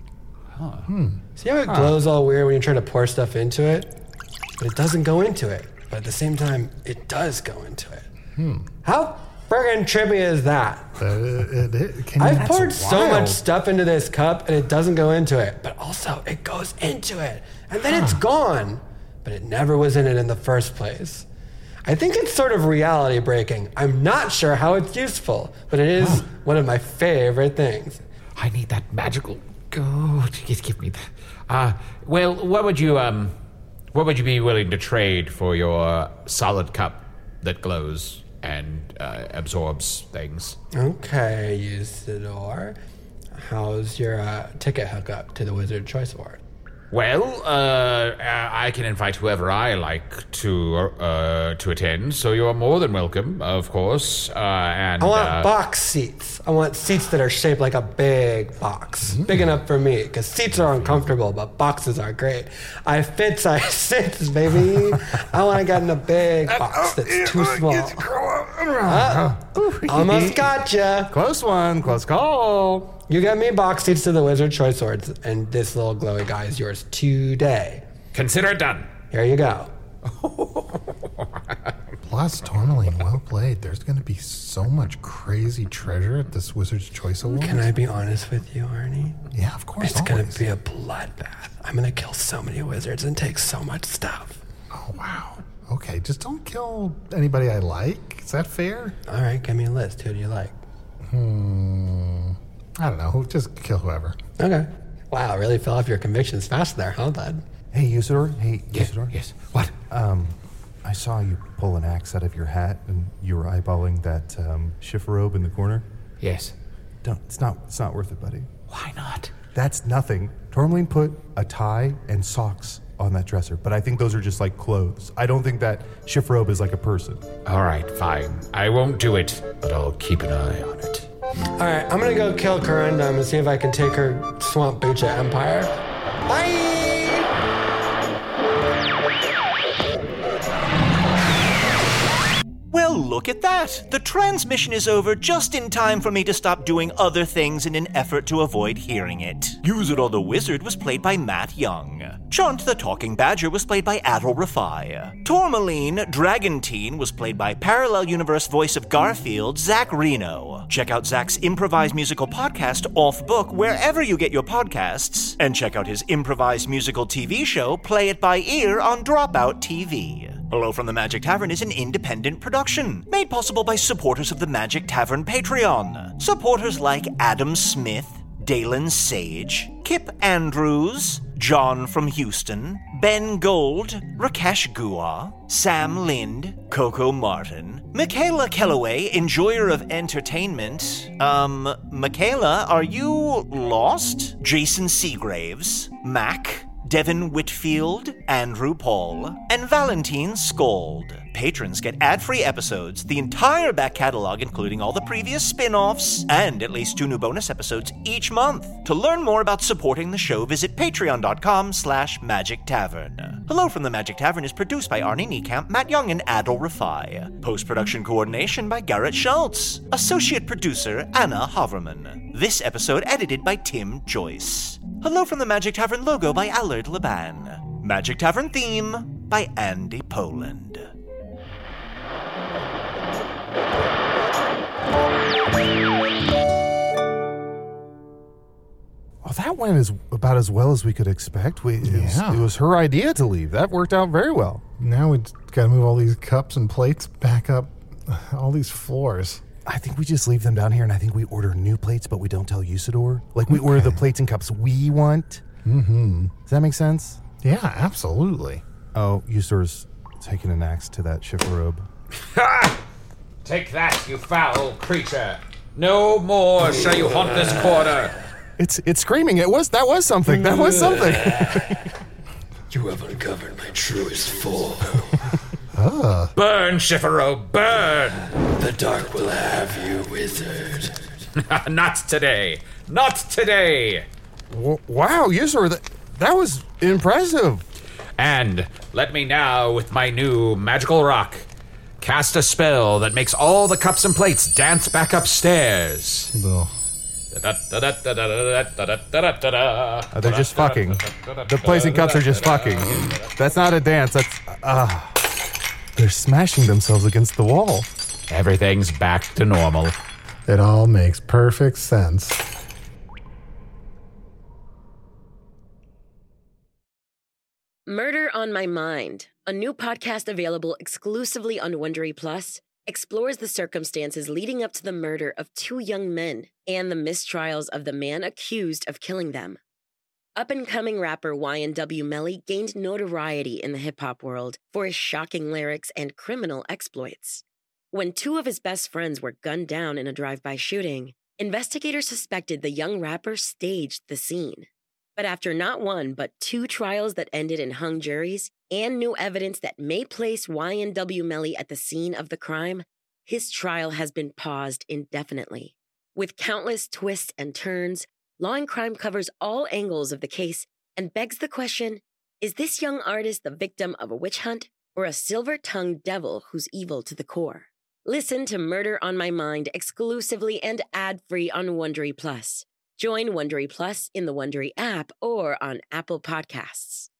[SPEAKER 9] See how it glows all weird when you try to pour stuff into it? But it doesn't go into it. But at the same time, it does go into it. How friggin' trippy is that?
[SPEAKER 4] Uh, it, it, can
[SPEAKER 9] I've
[SPEAKER 4] you,
[SPEAKER 9] poured so much
[SPEAKER 4] wild.
[SPEAKER 9] stuff into this cup and it doesn't go into it, but also it goes into it. And then it's gone, but it never was in it in the first place. I think it's sort of reality breaking. I'm not sure how it's useful, but it is one of my favorite things.
[SPEAKER 1] I need that magical. Oh, just give me that. Uh, well, what would you um, what would you be willing to trade for your solid cup that glows and uh, absorbs things.
[SPEAKER 9] Okay, Usador. How's your uh, ticket hookup to the Wizard Choice Award?
[SPEAKER 1] Well, uh, I can invite whoever I like to uh, to attend, so you're more than welcome, of course. Uh, and
[SPEAKER 9] I want
[SPEAKER 1] uh,
[SPEAKER 9] box seats. I want seats that are shaped like a big box. Mm. Big enough for me, because seats are uncomfortable, but boxes are great. I fit size six, baby. I want to get in a big box that's too small. Uh, almost gotcha.
[SPEAKER 5] Close one, close call.
[SPEAKER 9] You get me box seats to the Wizard Choice Awards, and this little glowy guy is yours today.
[SPEAKER 1] Consider it done.
[SPEAKER 9] Here you go.
[SPEAKER 4] Plus, Tourmaline, well played. There's going to be so much crazy treasure at this Wizard's Choice Award.
[SPEAKER 9] Can I be honest with you, Arnie?
[SPEAKER 4] Yeah, of course.
[SPEAKER 9] It's going to be a bloodbath. I'm going to kill so many wizards and take so much stuff.
[SPEAKER 4] Oh, wow. Okay, just don't kill anybody I like. Is that fair?
[SPEAKER 9] All right, give me a list. Who do you like?
[SPEAKER 4] Hmm... I don't know. Just kill whoever.
[SPEAKER 9] Okay. Wow, really fell off your convictions fast there, huh, bud?
[SPEAKER 5] Hey, Usador. Hey,
[SPEAKER 1] yes,
[SPEAKER 5] Usador.
[SPEAKER 1] Yes. What?
[SPEAKER 5] Um, I saw you pull an axe out of your hat, and you were eyeballing that um, chifforobe in the corner.
[SPEAKER 1] Yes.
[SPEAKER 5] Don't. It's not. It's not worth it, buddy.
[SPEAKER 1] Why not?
[SPEAKER 5] That's nothing. Tourmaline put a tie and socks on that dresser, but I think those are just like clothes. I don't think that chifforobe is like a person.
[SPEAKER 1] All right, fine. I won't do it, but I'll keep an eye on it.
[SPEAKER 9] All right, I'm gonna go kill Corundum and see if I can take her Swamp Bucha Empire. Bye!
[SPEAKER 3] Well, look at that! The transmission is over just in time for me to stop doing other things in an effort to avoid hearing it. Usador the Wizard was played by Matt Young. Chunt the Talking Badger was played by Adol Rafai. Tourmaline, Dragantine, was played by Parallel Universe voice of Garfield, Zach Reno. Check out Zach's improvised musical podcast, Off Book, wherever you get your podcasts. And check out his improvised musical T V show, Play It By Ear, on Dropout T V. Hello from the Magic Tavern is an independent production, made possible by supporters of the Magic Tavern Patreon. Supporters like Adam Smith, Dalen Sage, Kip Andrews, John from Houston, Ben Gold, Rakesh Gua, Sam Lind, Coco Martin, Michaela Kellaway, enjoyer of entertainment. Um, Michaela, are you lost? Jason Seagraves, Mac, Devin Whitfield, Andrew Paul, and Valentine Scald. Patrons get ad-free episodes, the entire back catalog including all the previous spin-offs, and at least two new bonus episodes each month. To learn more about supporting the show, visit patreon.com slash Magic Tavern. Hello from the Magic Tavern is produced by Arnie Niekamp, Matt Young, and Adol Rafai. Post-production coordination by Garrett Schultz. Associate producer, Anna Hoverman. This episode edited by Tim Joyce. Hello from the Magic Tavern logo by Allard Laban. Magic Tavern theme by Andy Poland.
[SPEAKER 5] Oh, that went as about as well as we could expect. We, it,
[SPEAKER 4] yeah.
[SPEAKER 5] was, it was her idea to leave. That worked out very well.
[SPEAKER 4] Now we got to move all these cups and plates back up all these floors.
[SPEAKER 5] I think we just leave them down here, and I think we order new plates, but we don't tell Usador. Like, we okay. order the plates and cups we want.
[SPEAKER 4] Mm-hmm.
[SPEAKER 5] Does that make sense?
[SPEAKER 4] Yeah, absolutely.
[SPEAKER 5] Oh, Usador's taking an axe to that chifforobe.
[SPEAKER 1] Ha! Take that, you foul creature. No more shall you haunt this quarter.
[SPEAKER 5] It's it's screaming. It was that was something. That was something.
[SPEAKER 9] You have uncovered my truest form.
[SPEAKER 4] Ah.
[SPEAKER 1] Burn, Chifforobe, burn!
[SPEAKER 9] The dark will have you, wizard.
[SPEAKER 1] Not today. Not today.
[SPEAKER 5] W- wow, Usador, that, that was impressive.
[SPEAKER 1] And let me now, with my new magical rock, cast a spell that makes all the cups and plates dance back upstairs.
[SPEAKER 4] No.
[SPEAKER 5] Oh, they're just fucking. The plates and cups are just fucking. That's not a dance. That's ah. Uh, they're smashing themselves against the wall.
[SPEAKER 1] Everything's back to normal.
[SPEAKER 4] It all makes perfect sense.
[SPEAKER 16] Murder on My Mind, a new podcast available exclusively on Wondery Plus, explores the circumstances leading up to the murder of two young men and the mistrials of the man accused of killing them. Up-and-coming rapper Y N W Melly gained notoriety in the hip-hop world for his shocking lyrics and criminal exploits. When two of his best friends were gunned down in a drive-by shooting, investigators suspected the young rapper staged the scene. But after not one but two trials that ended in hung juries and new evidence that may place Y N W Melly at the scene of the crime, his trial has been paused indefinitely. With countless twists and turns, Law and Crime covers all angles of the case and begs the question, is this young artist the victim of a witch hunt or a silver-tongued devil who's evil to the core? Listen to Murder on My Mind exclusively and ad-free on Wondery Plus. Join Wondery Plus in the Wondery app or on Apple Podcasts.